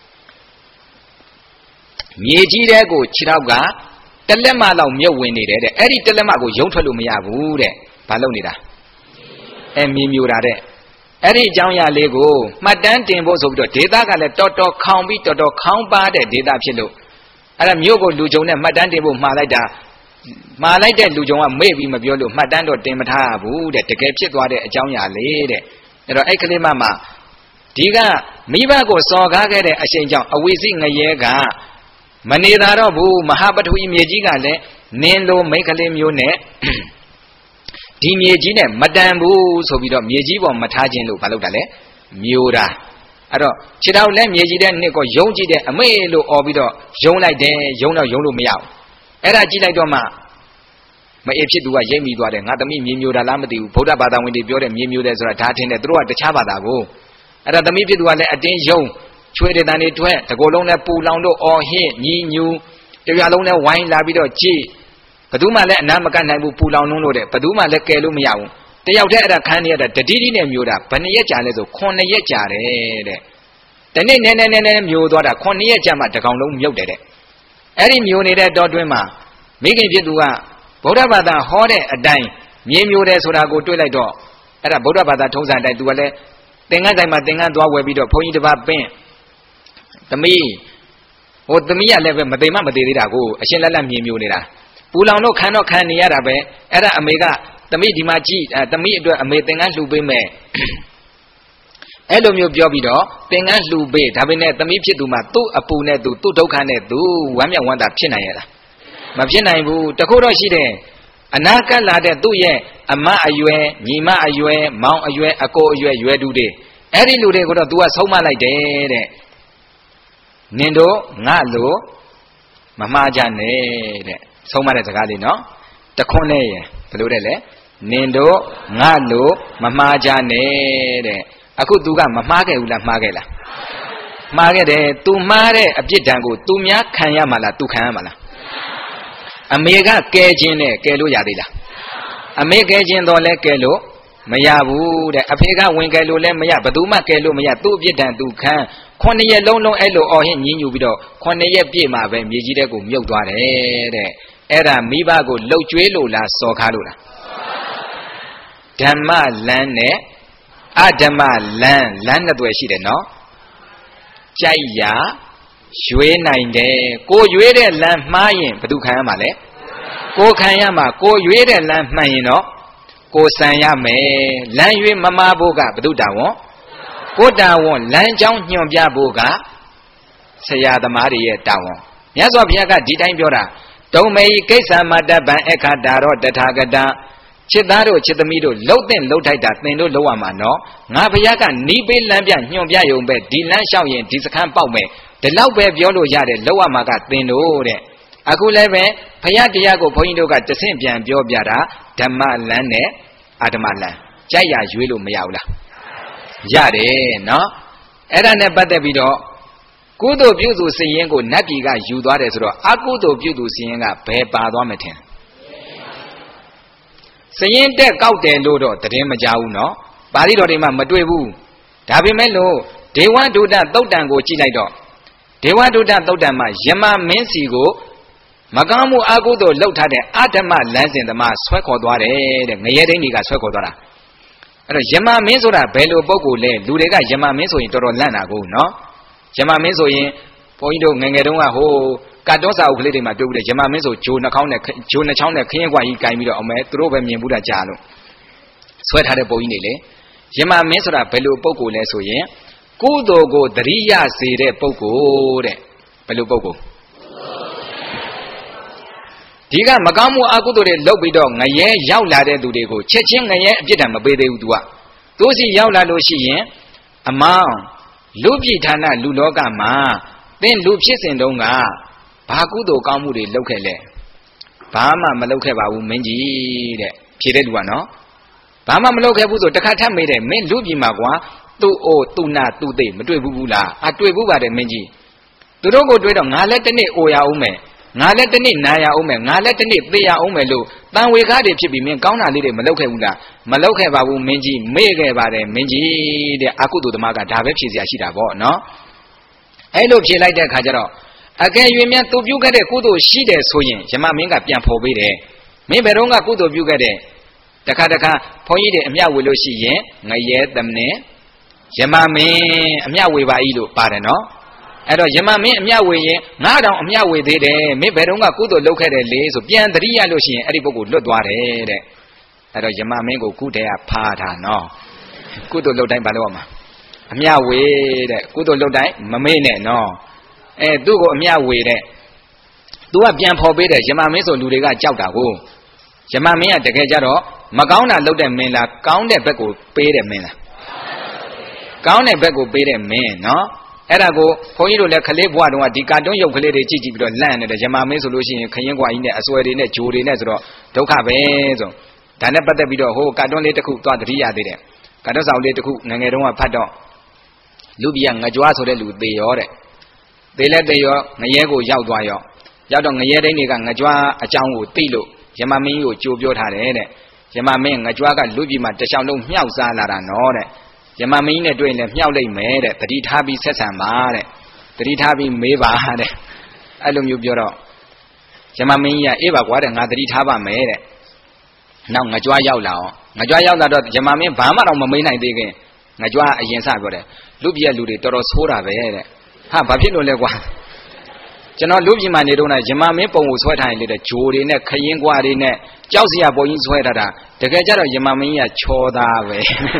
မြေကြီးတဲ့ကိုခြေထောက်ကတလက်မလောက်မြုပ်ဝင်နေတယ်တဲ့အဲ့ဒီတလက်မကိုယုံထွက်လို့မရဘူးတဲ့ဘာလုပ်နေတာမြေမျိုးတာတဲ့အဲ့ဒီအကြောင်းအရာလေးကိုမှတ်တမ်းတင်ဖို့ဆိုပြီးတော့ဒေတာကလည်းတော်တော်ခေါင်ပြီးတော်တော်ခေါင်းပါတဲ့ဒေတာဖြစ်လို့အဲ့ဒါမြို့ကိုလူကြုံနဲ့မှတ်တမ်းတင်ဖို့မှားလိုက်တာမှားလိုက်တဲ့လူကြုံကမေ့ပြီးမပြောလို့မှတ်တမ်းတော့တင်မထားဘူးတဲ့တကယ်ဖြစ်သွားတဲ့အကြောင်းအရာလေးတဲ့အဲ့တော့အဲ့ကလေးမဒီကမိဘကိုစော်ကားခဲ့တဲ့အရှိန်ကြောင့်အဝိဇ္ဇငရဲကမနေသာတော့ဘူးမဟာပထဝီမြေကြီးကလည်းနင်းလိုမိတ်ကလေးမျိုးနဲ့ဒီမြေကြီးနဲ့မတန်ဘူးဆိုပြီးတော့မြေကြီးပေါ်မထားခြင်းလို့မလုပ်တာလေမျိုးတာအဲ့တော့ခြေထောက်လည်းမြေကြီးတဲ့နှစ်ကိုယုံကြည့်တဲ့အမေလို့អော်ပြီးတော့ယုံလိုက်တယ်ယုံတော့ယုံလို့မရဘူးအဲ့ဒါကြည့်လိုက်တော့မှမအေးဖြစ်သူကရိပ်မိသွားတယ်ငါသမီးမြေမျိုးတာလားမသိဘူးဗုဒ္ဓဘာသာဝင်တွေပြောတဲ့မြေမျိုးတယ်ဆိုတာဒါထင်တယ်သူတို့ကတခြားဘာသာကိုအဲ့ဒါသမီးဖြစ်သူကလည်းအတင်းယုံချွေတဲ့တန်တွေထွက်တကိုယ်လုံးနဲ့ပူလောင်တို့အော်ဟစ်ညီညူတပြားလုံးနဲ့ဝိုင်းလာပြီးတော့ကြည့်ဘယ်သူမှလည်းအနာမကနိုင်ဘူးပူလောင်နှုံးလို့တဲ့ဘယ်သူမှလည်းကယ်လို့မရဘူးတယောက်တည်းအဲ့ဒါခန်းနေရတာတတိတိနဲ့မျိုးတာဘယ်နှစ်ရက်ကြာလဲဆို9ရက်ကြာတယ်တဲ့တနေ့နည်းမျိုးသွားတာ9ရက်ကြာမှတကောင်လုံးမြုပ်တယ်တဲ့အဲ့ဒီမျိုးနေတဲ့တောတွင်းမှာမိခင်ဖြစ်သူကဗုဒ္ဓဘာသာဟောတဲ့အတိုင်းမြေမျိုးတယ်ဆိုတာကိုတွေ့လိုက်တော့အဲ့ဒါဗုဒ္ဓဘာသာထုံးစံတိုင်းသူကလည်းသင်္ကန်းဆိုင်မှာသင်္ကန်းသွားဝယ်ပြီးတော့ဘုန်းကြီးတစ်ပါးပင့်သမီးဟိုသမီးကလည်းပဲမသိမသေးသေးတာကိုအရှင်လက်လက်မြေမျိုးနေတာပူလောင်တော့ခံနေရတာပဲအဲ့ဒါအမေကသမီးဒီမှာကြည့်သမီးအတွက်အမေသင်္ကန်းလှူပေးမယ်အဲ့လိုမျိုးပြောပြီးတော့သင်္ကန်းလှူပေးဒါပေမဲ့သမီးဖြစ်သူမှာသူ့အပူနဲ့သူ့ဒုက္ခနဲ့သူဝမ်းမြောက်ဝမ်းသာဖြစ်နိုင်ရလားမဖြစ်နိုင်ဘူးတခုတော့ရှိတယ်အနာကပ်လာတဲ့သူ့ရဲ့အမအရွယ်ညီမအရွယ်မောင်အရွယ်အကိုအရွယ်ရွယ်တူတွေအဲ့ဒီလူတွေကိုတော့ तू ကဆုံးမလိုက်တယ်တဲ့နင်တို့ငါလို့မမှားကြနဲ့တဲ့ဆုံးမတဲ့စကားလေးနော်တခွန်းနဲ့ရယ်ဘယ်လိုတဲ့လဲနင်တို့ငါလို့မမှားကြနဲ့တဲ့အခု तू ကမမှားခဲ့ဘူးလားမှားခဲ့လားမှားခဲ့တယ် तू မှားတဲ့အပြစ်ဒဏ်ကို तू များခံရမှာလား तू ခံရမှာလားအမေကကဲခြင်းနဲ့ကဲလို့ရသေးလားအမေကဲခြင်းတော့လဲကဲလို့မရဘူးတဲ့အဖေကဝင်ကဲလို့လဲမရဘသူမှကဲလို့မရသူ့အပြစ်ဒဏ် तू ခံ9ရက်လုံးအဲ့လိုအော်ဟစ်ညင်းညူပြီးတော့9ရက်ပြည့်မှာပဲမြေကြီးတဲ့ကိုမြုပ်သွားတယ်တဲ့အဲ့ဒါမိဘကိုလှုပ်ကြွေးလို့လားစော်ကားလို့လားဓမ္မလမ်းနဲ့အဓမ္မလမ်းနှစ်သွယ်ရှိတယ်နော်ကြိုက်ရရွေးနိုင်တယ်ကိုရွေးတဲ့လမ်းမှားရင်ဘယ်သူခံရမှာလဲကိုခံရမှာကိုရွေးတဲ့လမ်းမှန်ရင်တော့ကိုဆန်ရမယ်လမ်းရွေးမမှားဖို့ကဘယ်သူတာဝန်ကိုတာဝန်လမ်းကြောင်းညွှန်ပြဖို့ကဆရာသမားတွေရဲ့တာဝန်မြတ်စွာဘုရားကဒီတိုင်းပြောတာဒုံမေကိစ္စမတ္တဗံအခါတာရောတထာဂတချစ်သားတို့ချစ်သမီးတို့လှုပ်တဲ့လှုပ်ထိုက်တာသင်တို့လှုပ်ရမှာနော်ငါဘုရားကနီးပေးလမ်းပြညွှန်ပြရုံပဲဒီလမ်းလျှောက်ရင်ဒီစခန်းပေါက်မယ်ဒီလောက်ပဲပြောလို့ရတယ်လှုပ်ရမှာကသင်တို့တဲ့အခုလည်းပဲဘုရားတရားကိုဘုန်းကြီးတို့ကတဆင့်ပြန်ပြောပြတာဓမ္မလမ်းနဲ့အဓမ္မလမ်းကြိုက်ရရွေးလို့မရဘူးလားရတယ်နော်အဲ့ဒါနဲ့ပတ်သက်ပြီးတော့ကုသိုလ်ပြုသူစည်ရင်ကိုနတ်ပြည်ကယူသွားတယ်ဆိုတော့အကုသိုလ်ပြုသူစည်ရင်ကဘယ်ပါသွားမထင်စရင်တက်ကောက်တယ်လို့တော့တည်င်းမကြဘူးနော်ပါဠိတော်တွေမှာမတွေ့ဘူးဒါပေမဲ့လို့ဒေဝဒုဒ္ဒသုတ်တံကိုကြည့်လိုက်တော့ဒေဝဒုဒ္ဒသုတ်တံမှာယမမင်းစီကိုမကောင်းမှုအကုသို့လှုပ်ထားတဲ့အဓမ္မလမ်းစဉ်သမားဆွဲခေါ်သွားတယ်တဲ့ငရဲတိန်တွေကဆွဲခေါ်သွားတာအဲ့တော့ယမမင်းဆိုတာဘယ်လိုပုဂ္ဂိုလ်လဲလူတွေကယမမင်းဆိုရင်တော်တော်လန့်တာကိုနော်ယမမင်းဆိုရင်ဘုန်းကြီးတို့ငယ်ငယ်တုန်းကဟိုကတ်တော်စာအုပ်ကလေးတွေမှာတွေ့ဘူးလေယမမင်းဆိုဂျိုနှချောင်းနဲ့ဂျိုနှချောင်းနဲ့ခရင်ကွာကြီးကိုင်းပြီးတော့အမဲသူတို့ပဲမြင်ဘူးတာကြားလို့ဆွဲထားတဲ့ပုံကြီးနေလေယမမင်းဆိုတာဘယ်လိုပုဂ္ဂိုလ်လဲဆိုရင်ကုသိုလ်ကိုတရိယစေတဲ့ပုဂ္ဂိုလ်တဲ့ဘယ်လိုပုဂ္ဂိုလ်ဒီကမကောင်းမှုအကုသိုလ်တွေလုပ်ပြီးတော့ငရဲရောက်လာတဲ့သူတွေကိုချက်ချင်းငရဲအပြစ်ဒဏ်မပေးသေးဘူး तू ကသူစီရောက်လာလို့ရှိရင်အမောင်းလူပြည်ဌာနလူလောကမှာသင်လူဖြစ်စဉ်တုန်းကဘာကုသိုလ်ကောင်းမှုတွေလုပ်ခဲ့လဲဘာမှမလုပ်ခဲ့ပါဘူးမင်းကြီးတဲ့ဖြေတဲ့လူကနော်ဘာမှမလုပ်ခဲ့ဘူးဆိုတခါထပ်မေးတယ်မင်းလူပြည်မှာကွာသူ့အိုသူ့နာသူ့သိမတွေ့ဘူးလားတွေ့ဘူးပါတယ်မင်းကြီးသူတို့ကိုတွေ့တော့ငါလည်းတနေ့အိုရအောင်မယ်ငါလည်းတနေ့နာရအောင်မယ်ငါလည်းတနေ့သေရအောင်မယ်လို့တန်ဝေကားတွေဖြစ်ပြီးမင်းကောင်းတာလေးတွေမလုပ်ခဲ့ဘူးလားမလုပ်ခဲ့ပါဘူးမင်းကြီးမေ့ခဲ့ပါတယ်မင်းကြီးတဲ့အကုသိုလ်သမားကဒါပဲဖြေစရာရှိတာပေါ့နော်အဲ့လိုဖြေလိုက်တဲ့အခါကျတော့အကယ်၍များသူပြုခဲ့တဲ့ကုသိုလ်ရှိတယ်ဆိုရင်ယမမင်းကပြန်ဖော်ပေးတယ်မင်းဘယ်တော့ကကုသိုလ်ပြုခဲ့တဲ့တခါတခါဘုန်းကြီးတွေအမျှဝေလို့ရှိရင်ငရဲသမနဲ့ယမမင်းအမျှဝေပါ၏လို့ပါတယ်နော်အဲ့တော့ယမမင်းအမျှဝေရင်ငါတောင်အမျှဝေသေးတယ်မင်းဘယ်တော့ကကုသိုလ်လုပ်ခဲ့တယ်လေဆိုပြန်တရိရလို့ရှိရင်အဲ့ဒီပုဂ္ဂိုလ်လွတ်သွားတယ်တဲ့အဲ့တော့ယမမင်းကိုကုတဲ့ကဖားတာနော်ကုသိုလ်လုပ်တိုင်းဘာလုပ်ရမှာအမျှဝေတဲ့ကုသိုလ်လုပ်တိုင်းမမေ့နဲ့နော်သူ့ကိုအမျှဝေတဲ့သူကပြန်ဖော်ပေးတယ်ယမမင်းဆိုလူတွေကကြောက်တာကိုယမမင်းကတကယ်ကြတော့မကောင်းတာလုပ်တဲ့မင်းလားကောင်းတဲ့ဘက်ကိုပေးတယ်မင်းလားကောင်းတဲ့ဘက်ကိုပေးတယ်မင်းနော်အဲ့ဒါကိုခွန်ကြီးတို့လည်းခလေးဘွားတုန်းကဒီကာတွန်းရုပ်ကလေးတွေကြည့်ကြည့်ပြီးတော့လန့်နေတယ်ယမမင်းဆိုလို့ရှိရင်ခရင်ကွာကြီးနဲ့အစွဲတွေနဲ့ဂျိုတွေနဲ့ဆိုတော့ဒုက္ခပဲဆိုဒါနဲ့ပတ်သက်ပြီးတော့ဟိုကာတွန်းလေးတစ်ခုသွားတတိယသေးတယ်ကာတွန်းဆောင်လေးတစ်ခုငငယ်တုန်းကဖတ်တော့လူပြငကြွားဆိုတဲ့လူသေရောတဲ့သေလဲသေရောငရဲကိုရောက်သွားရောရောက်တော့ငရဲတိုင်းတွေကငကြွားအကြောင်းကိုသိလို့ယမမင်းကိုကြိုပြောထားတယ်တဲ့ယမမင်းငကြွားကလူပြည်မှာတခြားလုံးမြှောက်စားလာတာနော်တဲ့ယမမင်းနဲ့တွေ့ရင်လည်းမြှောက်လိုက်မယ်တဲ့တတိထားပြီးဆက်ဆံပါတဲ့တတိထားပြီးမေးပါတဲ့အဲ့လိုမျိုးပြောတော့ယမမင်းကြီးကအေးပါကွာတဲ့ငါတတိထားပါမယ်တဲ့နောက်ငကြွားရောက်လာအောင်ငကြွားရောက်လာတော့ယမမင်းဘာမှတော့မမေးနိုင်သေးခင်ငကြွားအရင်စပြောတယ်လူပြည်လူတွေတော်တော်ဆိုးတာပဲတဲ့ဟာဘာဖြစ်လို့လဲကွာကျွန်တော်လူပြည်မှာနေတော့ယမမင်းပုံကိုဆွဲထားရင်လေတဲ့ဂျိုတွေနဲ့ခရင်ကွာတွေနဲ့ကြောက်စရာပုံကြီးဆွဲထားတာတကယ်ကြတော့ယမမင်းကြီးကချောသားပဲ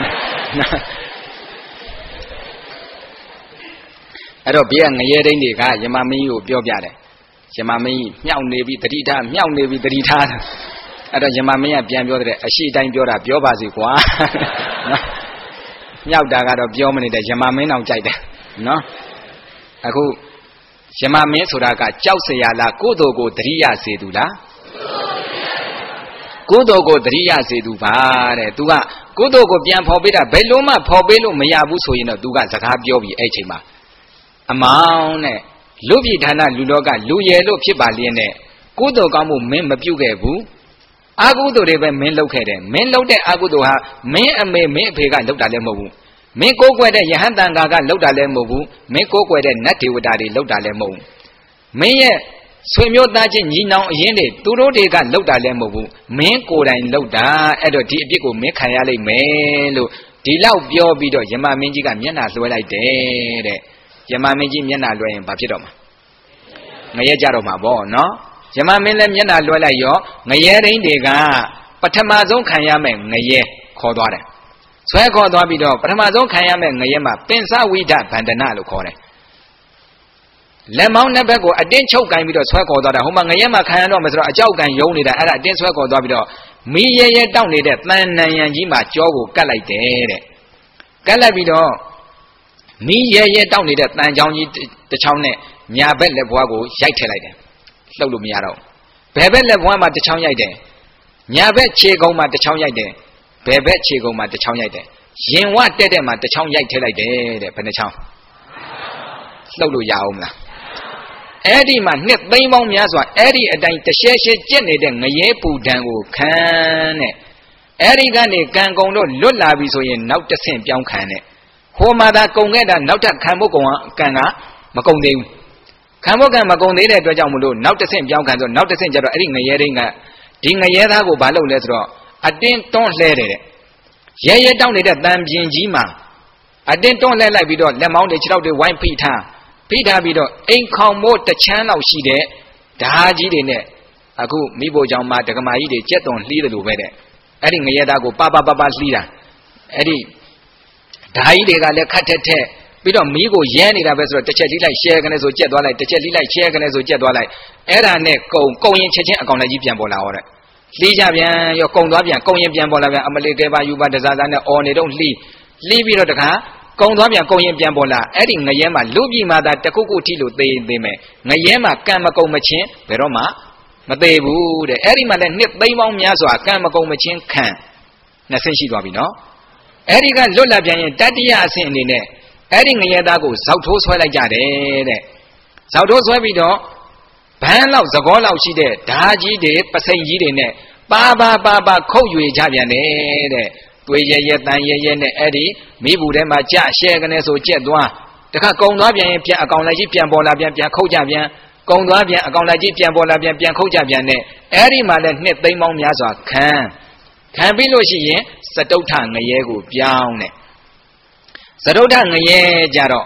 အဲ့တော့ဘေးကငရဲတိုင်းတွေကယမမင်းကြီးကိုပြောပြတယ်ယမမင်းကြီးမြောက်နေပြီတတိထားမြောက်နေပြီတတိထားအဲ့တော့ယမမင်းကပြန်ပြောတဲ့အရှိတိုင်းပြောတာပြောပါစေကွာနော်မြောက်တာကတော့ပြောမနေတဲ့ယမမင်းတောင်ကြိုက်တယ်နော်အခုယမမင်းဆိုတာကကြောက်เสียလားကုသိုလ်ကိုတရိယစေသူလားကုသိုလ်ကိုတရိယစေသူပါတဲ့သူကကုသိုလ်ကိုပြန်ဖော်ပေးတာဘယ်လိုမှဖော်ပေးလို့မရဘူးဆိုရင်တော့သူကစကားပြောပြီးအဲ့ချိန်မှာအမောင်းနဲ့လူပြည်ဌာနလူလောကလူရယ်လို့ဖြစ်ပါလျင်းနဲ့ကုသိုလ်ကောင်းမှုမင်းမပြုတ်ခဲ့ဘူးအကုသိုလ်တွေပဲမင်းလုပ်ခဲ့တယ်မင်းလုပ်တဲ့အကုသိုလ်ဟာမင်းအမေမင်းအဖေကလုပ်တာလည်းမဟုတ်ဘူးမင်းကိုးကွယ်တဲ့ယဟန်တန်ဃာကလုပ်တာလည်းမဟုတ်ဘူးမင်းကိုးကွယ်တဲ့နတ်ဒေဝတာတွေလုပ်တာလည်းမဟုတ်ဘူးမင်းရဲ့ဆွေမျိုးသားချင်းညီနောင်အရင်တွေသူတို့တွေကလုပ်တာလည်းမဟုတ်ဘူးမင်းကိုယ်တိုင်လုပ်တာအဲ့တော့ဒီအပြစ်ကိုမင်းခံရလိမ့်မယ်လို့ဒီလောက်ပြောပြီးတော့ယမမင်းကြီးကမျက်နှာလွှဲလိုက်တယ်တဲ့ယမမင်းကြီးမျက်နှာလွှဲရင်ဘာဖြစ်တော့မှာငရဲကြတော့မှာပေါ့နော်ယမမင်းလည်းမျက်နှာလွှဲလိုက်ရောငရဲရင်းတွေကပထမဆုံးခံရမယ်ငရဲခေါ်သွားတယ်ဆွဲခေါ်သွားပြီးတော့ပထမဆုံးခံရမယ်ငရဲမှာပင်စဝိဒဗန္ဒနာလို့ခေါ်တယ်လက်မောင်းနှစ်ဘက်ကိုအတင်းချုပ်ကန်ပြီးတော့ဆွဲခေါ်သွားတာဟိုမှာငရဲမှာခံရတော့မယ်ဆိုတော့အကြောက်ကန်ယုံနေတာအဲ့ဒါအတင်းဆွဲခေါ်သွားပြီးတော့မီးရဲရဲတောက်နေတဲ့တန်နံရံကြီးမှာကြောကိုကတ်လိုက်တယ်တဲ့ကတ်လိုက်ပြီးတော့မီးရဲရဲတောက်နေတဲ့တန်ချောင်းကြီးတစ်ချောင်းနဲ့ညာဘက်လက်ဘွားကိုရိုက်ထည့်လိုက်တယ်လှုပ်လို့မရတော့ဘယ်ဘက်လက်ဘွားမှာတစ်ချောင်းရိုက်တယ်ညာဘက်ခြေကုံမှာတစ်ချောင်းရိုက်တယ်ဘယ်ဘက်ခြေကုံမှာတစ်ချောင်းရိုက်တယ်ရင်ဝတက်တဲ့မှာတစ်ချောင်းရိုက်ထည့်လိုက်တယ်တဲ့ဘယ်နှချောင်းလှုပ်လို့ရအောင်မလားအဲ့ဒီမှာနှစ်သိန်းပေါင်းများစွာအဲ့ဒီအတိုင်းတရှဲရှဲကျက်နေတဲ့ငရဲပူဒံကိုခံတဲ့ Erigani can go no Lula Bisoy, now the same young can. Homada Congeda, now that Cambogo Canga, Macondi. Camboga Macondi, Jamulo, now the same young can, now the same Jaro, Eringa, Dinga Yera go Balo Letro. I didn't don't let it. Yea, down it at Dam Jima. I didn't don't let like Bido, the mountain out the wine Peter. Peter Bido, ain't come more the channel she there. The Haji in it. Aku Mibo Jama, the Gamai, the jet on leader to weather. Adding a Yadago, Baba Baba's leader. Eddie Dai de Gale Catete. We don't Migo Yanni, the vessel, the Chetty like Shagan as a jet like the Chetty like Shagan as a jet like. Era neck go in Chechen, a Conajian Bola. Lijabian, your Condabian, Coyan Bola, Amalekeva, you but the Zazana on it don't leave. Leave it at the car. Condabian, Coyan Bola, adding Nayama, Lugi Mada, the Cuckoo Tilu, they may. Nayama, Kamako Machin, Veroma. But they would, Eriman and Nip, they won't Yazo, Kamako Machin can. Nasenshi Gobino. Eriga Lola Bian, Dadia Sin in it. Adding a Yadago, Southos Wella Jade. Southos Wabido, Pan of Zagola, she did, Daji de, Pasenji in it. Baba Baba, Koyu Jabian, Tuya Yan Eddie, Mibu Dema Jat, Shaganes or Jetwa. The Kakondabian, Pia, Akon Bola, Pia, Kojabian. Condabian, a Condaji, Bola, Kojabian, Eriman, Nip, they mong Yaza, can be Lucy, Satotan, a yego, Piane. Satotan, a ye, Jaro.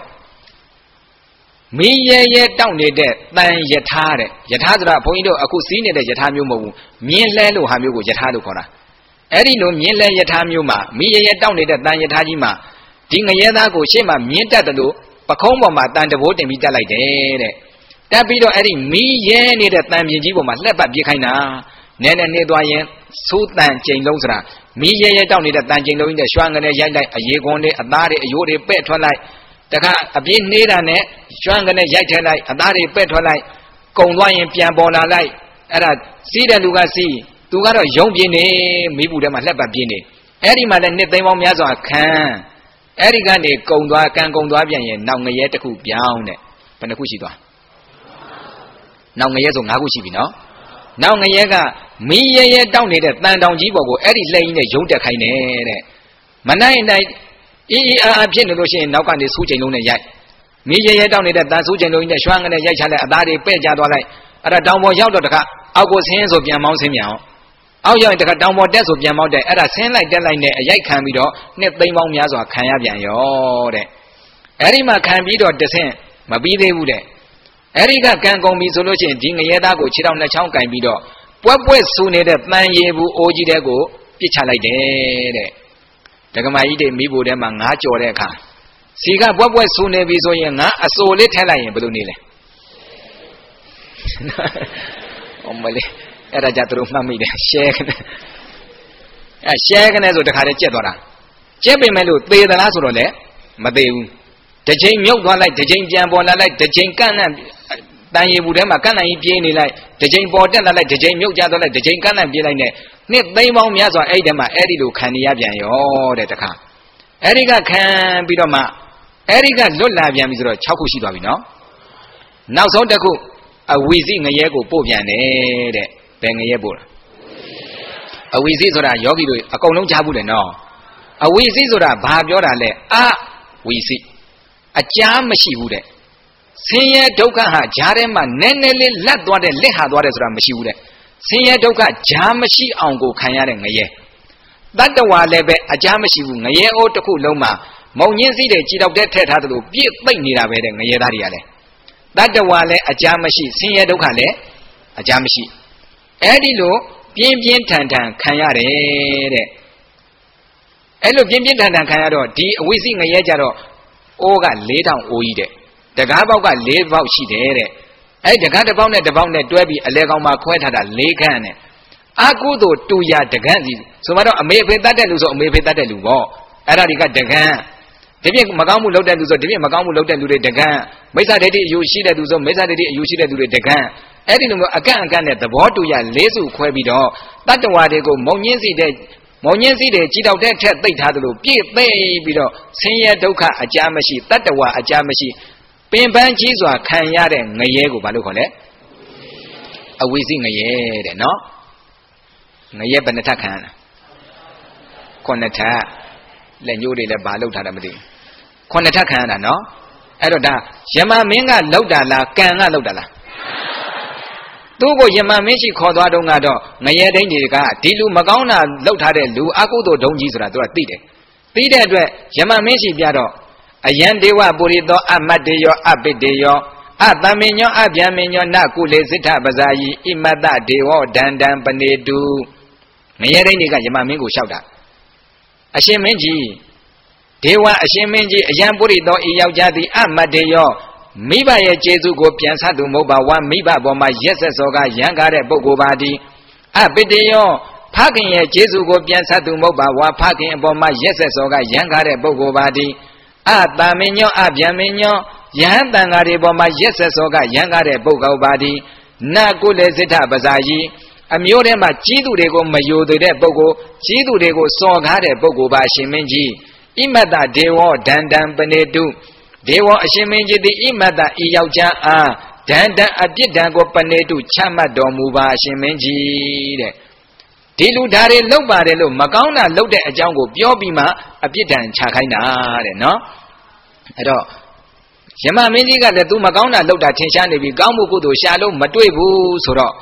Me ye down the dead, then Yetare, Yetazra, Poindo, Acusine, the Yetamumo, me lelo Hamu, Yetadu Kora. Erino, me le Yetamuma, me ye down the dead, then Yetajima. Dinga Yadago, Shema, me tatado, Pacoma, than the vote and meet like that. That be the Eddie, me yen at time Yibo must let up Yakina. Nana Nedoyen, Sultan Jane Losra. Me ye down in the dungeon in the Shuang and a Yanda, a Yegonde, a Dari, a Yori Petrolite. The car a being near and Shuang and a Yatalite, a Dari Petrolite. Conwayan Piambola light. At a Sida Lugasi, to got a young Bine, me would have left a Bine. Eddie Madan Nip they won't Yazo can. Eddie Gandhi, Condwa can go to Abian, now a yetaku beyond it. Panakushida. Now Nayazo Nagushibino. Now Nayaga, me ye down it at Nandown Jibo, Eddie Lane, a Jota Kaine. Manai night, Pianoshin, now can the Sujan on a yak. Me ye down it at Sujan in the Shuang and a Yachala, a Dari Pejadolai, at a downward out of the car, I was hands of Yamount Simiao. I'll young the downward death of Yamount, at a same like that line, a yak can be do, net they won't Yazo, Kayabian, yore. Erima can be do the same, Mabi they would. Eriga can go me solution, Jinga Yadago, Chidam the Chong can be do. What was soon at Man Yebu, Ojidego, Pichala de Tagamaide, Mibu, them and Hacho Reka. Siga, what was soon a Visoyana, a so little line, Brunile. Omale, Erajatru Mammy, shake. A shake and as the Harachedora. Chepe Melu, pay the last role, Madeu. The Jane milk one like the Jane Jambona like the Jane Cannon. Then you would have a cannon in like the Jane Borden like the Jane milk jar like the Jane Cannon be like that. Nip they won't me as I ate them at Edido Caniabian, oh, that car. Eriga can be the ma. Eriga Lulabian is a Chakushi, no? Now so the cook, a wheezing a yego povian, then a yebur. A wheezis or a yogi, a colon jabu, no. A wheezis or a babiola, we see. A jam machine. Senior Doka Jarema, Nenele, Ladwa, Lehadwa, Ramashide. Senior Doka Jamashi Ango Kayaran a year. That the Walebe, a Jamashi, a year or to Kuloma, Monyensi, the Chid of the Tetado, be plain near a wedding a year. That the Wale, a Jamashi, Senior Dokale, a Jamashi. Edilo, Bien Tantan, Kayare. Elo Bien Tantan Kayado, D. Wishing a yajaro. Oga lay down oide. The Gaboga lay about she did. I the got about the Dwebby, a leg on my quite had a lake can. I go to 2 yards the Ganzi. So I may pay that or may pay that Lugo. I already got the gun. The Magamu load and do the Magamu load and do the gun. Mesa did you see that do so, Mesa did you see that do the gun. Adding a gun at the water, ya lazy quabido. That's why they go Monyensi dead. Monyensi de Chid out there, they had to be baby. Senior Doka, a Jamashi, that the wa a Jamashi. Pimpan cheese or Kanyare, Nayego Balucole. A whizzing a year, no? Nayebanatakan. Konata let you de Balota Damadi Konatakanano Eroda Yama Minga Lodala Kanga Lodala Tugo Yama Michi Kodadongado Naya Denga Tilu Magona Lotade Lu Akudo Donjisra to a Tide Tide Yama Michi Biado Ayandewa Burito Amadeyo Abedeyo Abamenyo Abiamenyo Nakule Zita Bazayi Imada Dewo Dandan Panedu Mayareniga Yamamingo Shauda Ashemenji Dewa Ashemenji Ayamburido Iyajadi Amadeyo Miba Ye Jesu go Piansadu Moba one Miba Boma Yesasoga Yangare Bogobadi Abedeyo Pakin Ye Jesu go Piansadu Moba wa Pakin Boma Yesasoga Yangare Bogobadi Abamenyo Abiamenyo Yandangari Boma Yesasoga Yangare Bogobadi Nakule Zita Bazayi Amurema Chidu Rego Mayo de Bogo Chidu Rego Sogare Bogoba Shimenji Imada Dewo Dandan Panedu Dewo Shimenji the Imada Iyauja Dandan Abidango Panedu Chama Domuba Shimenji Dilu Dare Lobarelo Magauna Lode Ajango Biobima Abidan Chakaina no Ado Yama Miliga the Dumagauna Loda Tenshani be Gamugo Shalom Matuebu Soro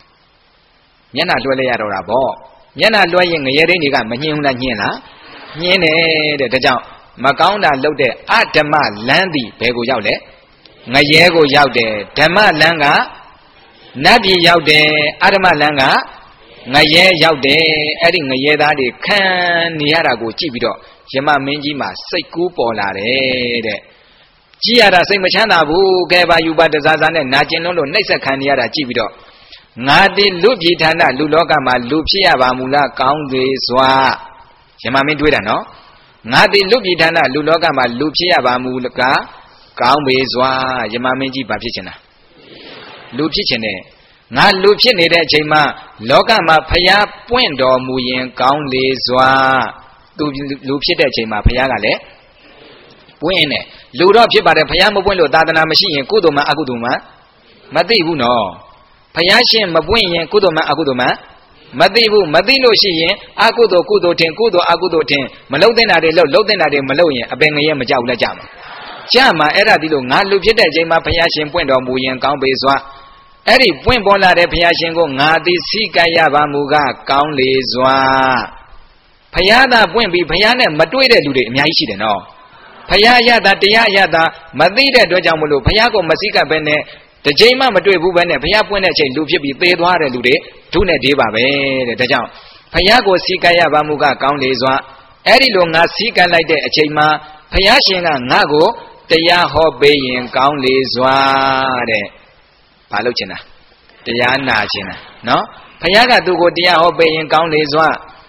Yana Dwelea Bo Yana Loying Yereniga Manuna Yena Yene the Dajao Magauna Lode Atama Landi Pego Yaule Nayego Yaude Dama Langa Nabi Yaude Adama Langa Naye Yaude adding a Yeda de Can Niarago Chibido Yama Minjima Seku Polare Giada Semachana Bu Gaba Yuba the Zazan and Najino Nesa Kanyara Chibido Nadi Lupitana Lulogama Lupia Bamula Count de Swa Yamami Duida no Nadi Lupitana Lulogama Lupia Bamulaka Count de Swa Yamamiji Bapichana Lupichene Na Lupine de Jema Logama Paya Puendo Muyen Count de Swa Lupite Jema Payagale Puene Luro Pipa de Payamo Bueno Dana Machine Kuduma Aguduma Madibu no Payashin Mabuin Kudoma Agudoma Madibu Madilo Shi Akudo Kudo Ten Kudo Agudo Ten Malodena de Lodena de Maloyan Abengaya Majaula Jama Jama era Dilo Nalu Pita Jema Payashin Puendo Muyen Count Bezwa Eri Puembola de Payashingo Nadi Sikaya Bamuga Count Lezwa Payada Puembi Payana Matuide Lude Miashi no Payada Tia Yada Madida Dojamulo Payago Masika Bene The Jama Madrid Bubane, Payapuna, Lupi, they were a lude, Tune Deva, the Jam. Payago Sikaya Bamuga, Count Lezwa, Erilonga Sika like the Chema, Payashina Nago, the Yaho Bay and Count Lezwa, Paluchina, the Yanachina, no? Payaga to go the Yaho Bay and Count Lezwa.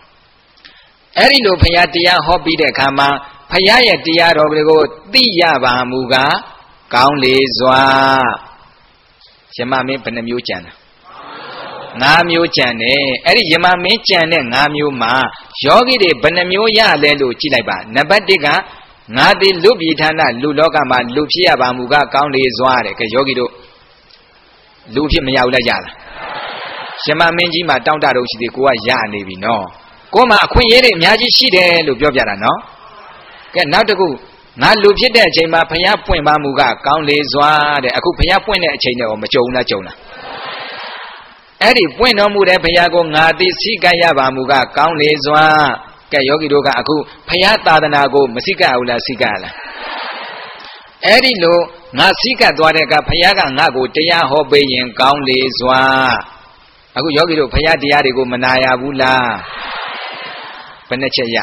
Erilo Payatia Hobby de Kama, Payaya Tia Rogo, Tia Bamuga, Count Lezwa. Yamami Panamuchan Namuchan, Eri Yamami Chan and Namu Ma, Yogi de Panamuya Lelu Chilaba, Nabadiga, Nadi Lubitana, Lulogama, Lupia Bamuga, Count Lezwa, Yogido Lupi Miaula Yala. Yamamenji Ma down that ocean de Kua Yan, no. Goma, Queen Yaji Shide, Lubioviana, no? Get now to go. Na Lupita Jema Paya Point Bamuga, Count Lezwa, the Akupaya Point Chain or Machona Chona. Eri Bueno Muda Payago Nadi Sikaya Bamuga, Count Lezwa, Kayogi Doga Aku, Payata Nago, Masika Ula Sigala. Eri Lo, Nasika Dwareka Payaga Nago, Tea Hobe and Count Lezwa. Aku Yogi do Payadiago Manaya Bula Panachaya.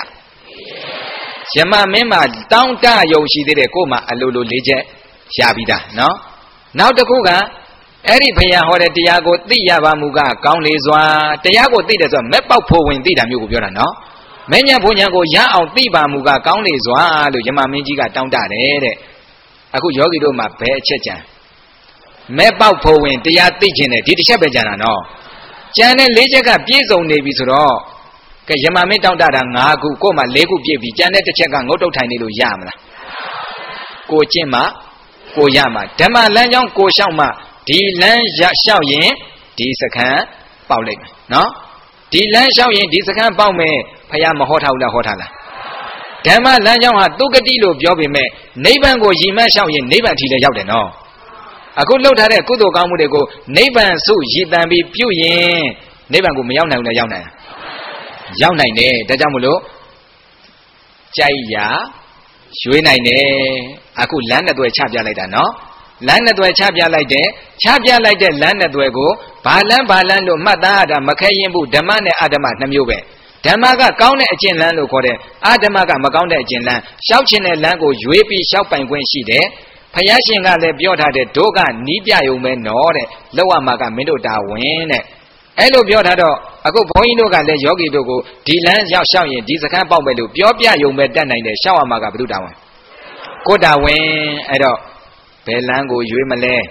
Yama Mema down da Yoshi de Coma a Lulu Lige Shabida, no? Now the Kuga, Eri Paya Hore Tiago, Tiaba Muga, Count Lezwa, Tiago did as a Mepa Po when did a Mugura, no? Menya Punyago Ya out Tiba Muga, Count Lezwa, Yama Minjiga down da Aku Yogi do my pet checha. Mepa Po when Tia teaching it, did Shabajana, no? Channel Lejaga Piso Navy Suro. Yamame down that Nagu, Koma, Legu, Baby, Janet, check on Goto Tiny Yamla. Go Chima, Go Yama, Dema Lanyon, Go Shama, D Lan Xiao Yin, D Sakan, Pauling, no? ဒီလမ်းလျှောက်ရင်ဒီစခန်းပေါက်မယ်ဖယားမဟောထားဘူးလားဟောထားလားဓမ္မလမ်းကြောင်းဟာတုဂတိလို့ပြောပေမဲ့နိဗ္ဗာန်ကိုရည်မှန်းလျှောက်ရင်နိဗ္ဗာန်ထီလည်းရောက်တယ်နော်အခုလှုပ်ထားတဲ့ကုသိုလ်ကောင်းမှုတွေကိုနိဗ္ဗာန်စုရည်တန်ပြီးပြုရင်နိဗ္ဗာန်ကိုမရောက်နိုင်ဘူးလားရောက်နိုင်ရောက်နိုင်တယ်ဒါကြောင့်မလို့ကြိုက်ရာရွေးနိုင်တယ်အခုလမ်းနဲ့တွဲချပြလိုက်တာနော်လမ်းနဲ့တွဲချပြလိုက်တဲ့လမ်းနဲ့တွဲကိုဘာလမ်းလို့မှတ်သားရတာမခဲရင်ဘူးဓမ္မနဲ့အဓမ္မနှစ်မျိုးပဲဓမ္မကကောင်းတဲ့အကျင့်လမ်းလို့ခေါ်တယ်အဓမ္မကမကောင်းတဲ့အကျင့်လမ်းရှောက်ခြင်းတဲ့လမ်းကိုရွေးပြီးရှောက်ပိုင်ခွင့်ရှိတယ်ဘုရားရှင်ကလည်းပြောထားတဲ့ဒုက္ခနီးပြယုံပဲနော်တဲ့လောက်ရမှာကမင်းတို့တာဝန်တဲ့အဲ့လိုပြောထားတော့အခုဘုန်းကြီးတို့ကလည်းယောဂီတို့ကိုဒီလမ်းရောက်ရှောက်ရင်ဒီစခန်းပေါက်မယ်လို့ပြောပြယုံပဲတတ်နိုင်တယ်ရှောက်ရမှာကဘုသူတာဝန်ကိုတာဝန်အဲ့တော့ဘယ်လမ်းကိုရွေးမလဲ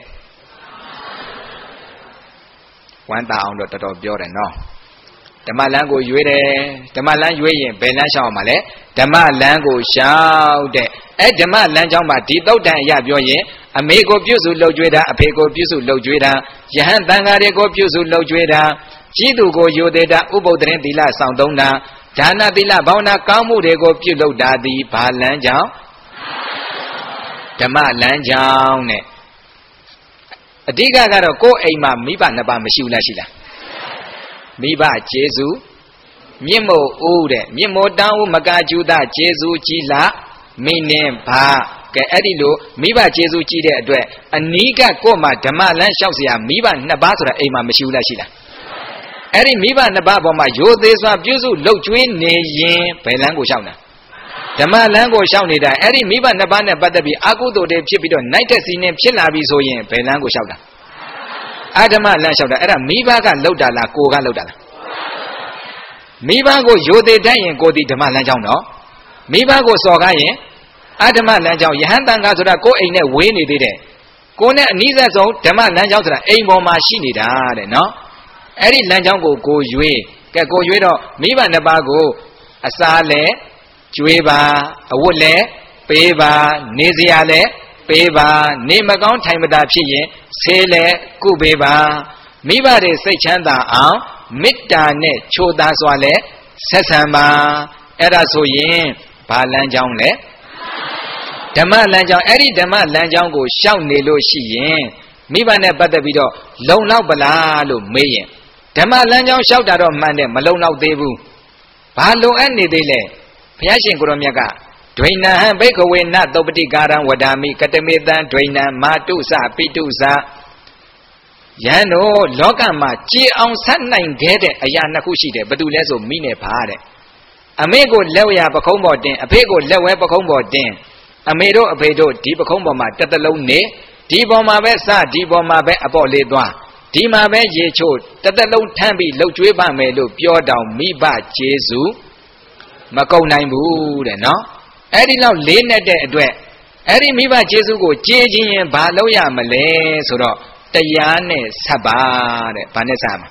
ဝမ်းသာအောင်တော့တော်တော်ပြောတယ်နော်ဓမ္မလမ်းကိုရွေးတယ်ဓမ္မလမ်းရွေးရင်ဘယ်လမ်းရှောက်ရမှာလဲဓမ္မလမ်းကိုရှောက်တဲ့အဲ့ဓမ္မလမ်းကြောင်းမှာဒီသုတ်တန်အရာပြောရင်အမေကိုပြုစုလှုပ်ကြွေးတာအဖေကိုပြုစုလှုပ်ကြွေးတာယဟန်တန်ဃာတွေကိုပြုစုလှုပ်ကြွေးတာကြီးသူကိုယိုသေးတာဥပုဒ္ဒရင်သီလဆောင်သုံးတာဒါနသီလဘာဝနာကောင်းမှုတွေကိုပြုလုပ်တာဒီဘာလမ်းကြောင်းဓမ္မလမ်းကြောင်းနဲ့အဓိကကတော့ကိုယ်အိမ်မှာမိဘနှစ်ပါးမရှိဘူးလားရှိလားမိဘကျေးဇူးမြင့်မို့ဦးတဲ့မြင့်မို့တောင်းဦးမကာကျူတာကျေးဇူးကြီးလားမိနင်းဘာကဲအဲ့ဒီလိုမိဘကျေးဇူးကြီးတဲ့အတွက်အနီးကကိုယ်မှာဓမ္မလမ်းလျှောက်เสียမိဘနှစ်ပါးဆိုတာအိမ်မှာမရှိဘူးလားရှိလားအဲ့ဒီမိဘနှစ်ပါးပေါ်မှာရိုသေစွာပြုစုလှုပ်ကြွေးနေရင်ဘယ်လမ်းကိုလျှောက်တာဓမ္မလမ်းကိုလျှောက်နေတာအဲ့ဒီမိဘနှစ်ပါးနဲ့ပတ်သက်ပြီးအကုသိုလ်တွေဖြစ်ပြီးတော့နိုင်တဲ့စီနဲ့ဖြစ်လာပြီဆိုရင်ဘယ်လမ်းကိုလျှောက်တာအဓမ္မလမ်းလျှောက်တာအဲ့ဒါမိဘကလှုပ်တာလားကိုကလှုပ်တာလားမိဘကိုယိုသေးတတ်ရင်ကိုဒီဓမ္မလမ်းကြောင်းတော့မိဘကိုစော်ကားရင်အဓမ္မလမ်းကြောင်းယဟန်တန်ခါဆိုတာကိုယ်အိမ်နဲ့ဝေးနေသေးတယ်ကိုနဲ့အနီးစပ်ဆုံးဓမ္မလမ်းကြောင်းဆိုတာအိမ်ပေါ်မှာရှိနေတာတဲ့နော်အဲ့ဒီလမ်းကြောင်းကိုရွေးကဲကိုရွေးတော့မိဘနှစ်ပါးကိုအစားလဲကျွေးပါအဝတ်လဲပေးပါနေစရာလဲပေးပါနေမကောင်းထိုင်မသာဖြစ်ရင်ဆေးလဲကုပေးပါမိဘတွေစိတ်ချမ်းသာအောင်မေတ္တာနဲ့ချိုးသားစွာလဲဆက်ဆံပါအဲ့ဒါဆိုရင်ဘာလမ်းကြောင်းလဲဓမ္မလမ်းကြောင်းအဲ့ဒီဓမ္မလမ်းကြောင်းကိုရှောက်နေလို့ရှိရင်မိဘနဲ့ပတ်သက်ပြီးတော့လုံလောက်ပလားလို့မေးရင်ဓမ္မလမ်းကြောင်းရှောက်တာတော့မှန်တယ်မလုံလောက်သေးဘူးဘာလုံအပ်နေသေးလဲဘုရားရှင်ကိုရောမြတ်ကဒွိဏဟံဘိက္ခဝေနသုပ္ပတိကာရံဝဒာမိကတမေတံဒွိဏံမာတုစပိတုစယံတို့လောကမှာကြည်အောင်ဆက်နိုင်ခဲ့တဲ့အရာနှစ်ခုရှိတယ်ဘယ်သူလဲဆိုမိနဲ့ဖားတဲ့အမေကိုလက်ဝဲပခုံးပေါ်တင်အဖေကိုလက်ဝဲပခုံးပေါ်တင်အမေတို့အဖေတို့ဒီပခုံးပေါ်မှာတစ်သလုံးနေဒီပေါ်မှာပဲစဒီပေါ်မှာပဲအပေါ့လေးသွားဒီမှာပဲရေချို့တစ်သလုံးထမ်းပြီးလှုပ်ကြွေးပါမယ်လို့ပြောတောင်မိဘကျေးဇူးမကုန်နိုင်ဘူးတဲ့နော်အဲ့ဒီလောက်လေးနဲ့တဲ့အတွက်အဲ့ဒီမိဘကျေးဇူးကိုကျေးခြင်းရင်ဘာလုပ်ရမလဲဆိုတော့တရားနဲ့ဆက်ပါတဲ့ဘာနဲ့ဆက်မှာ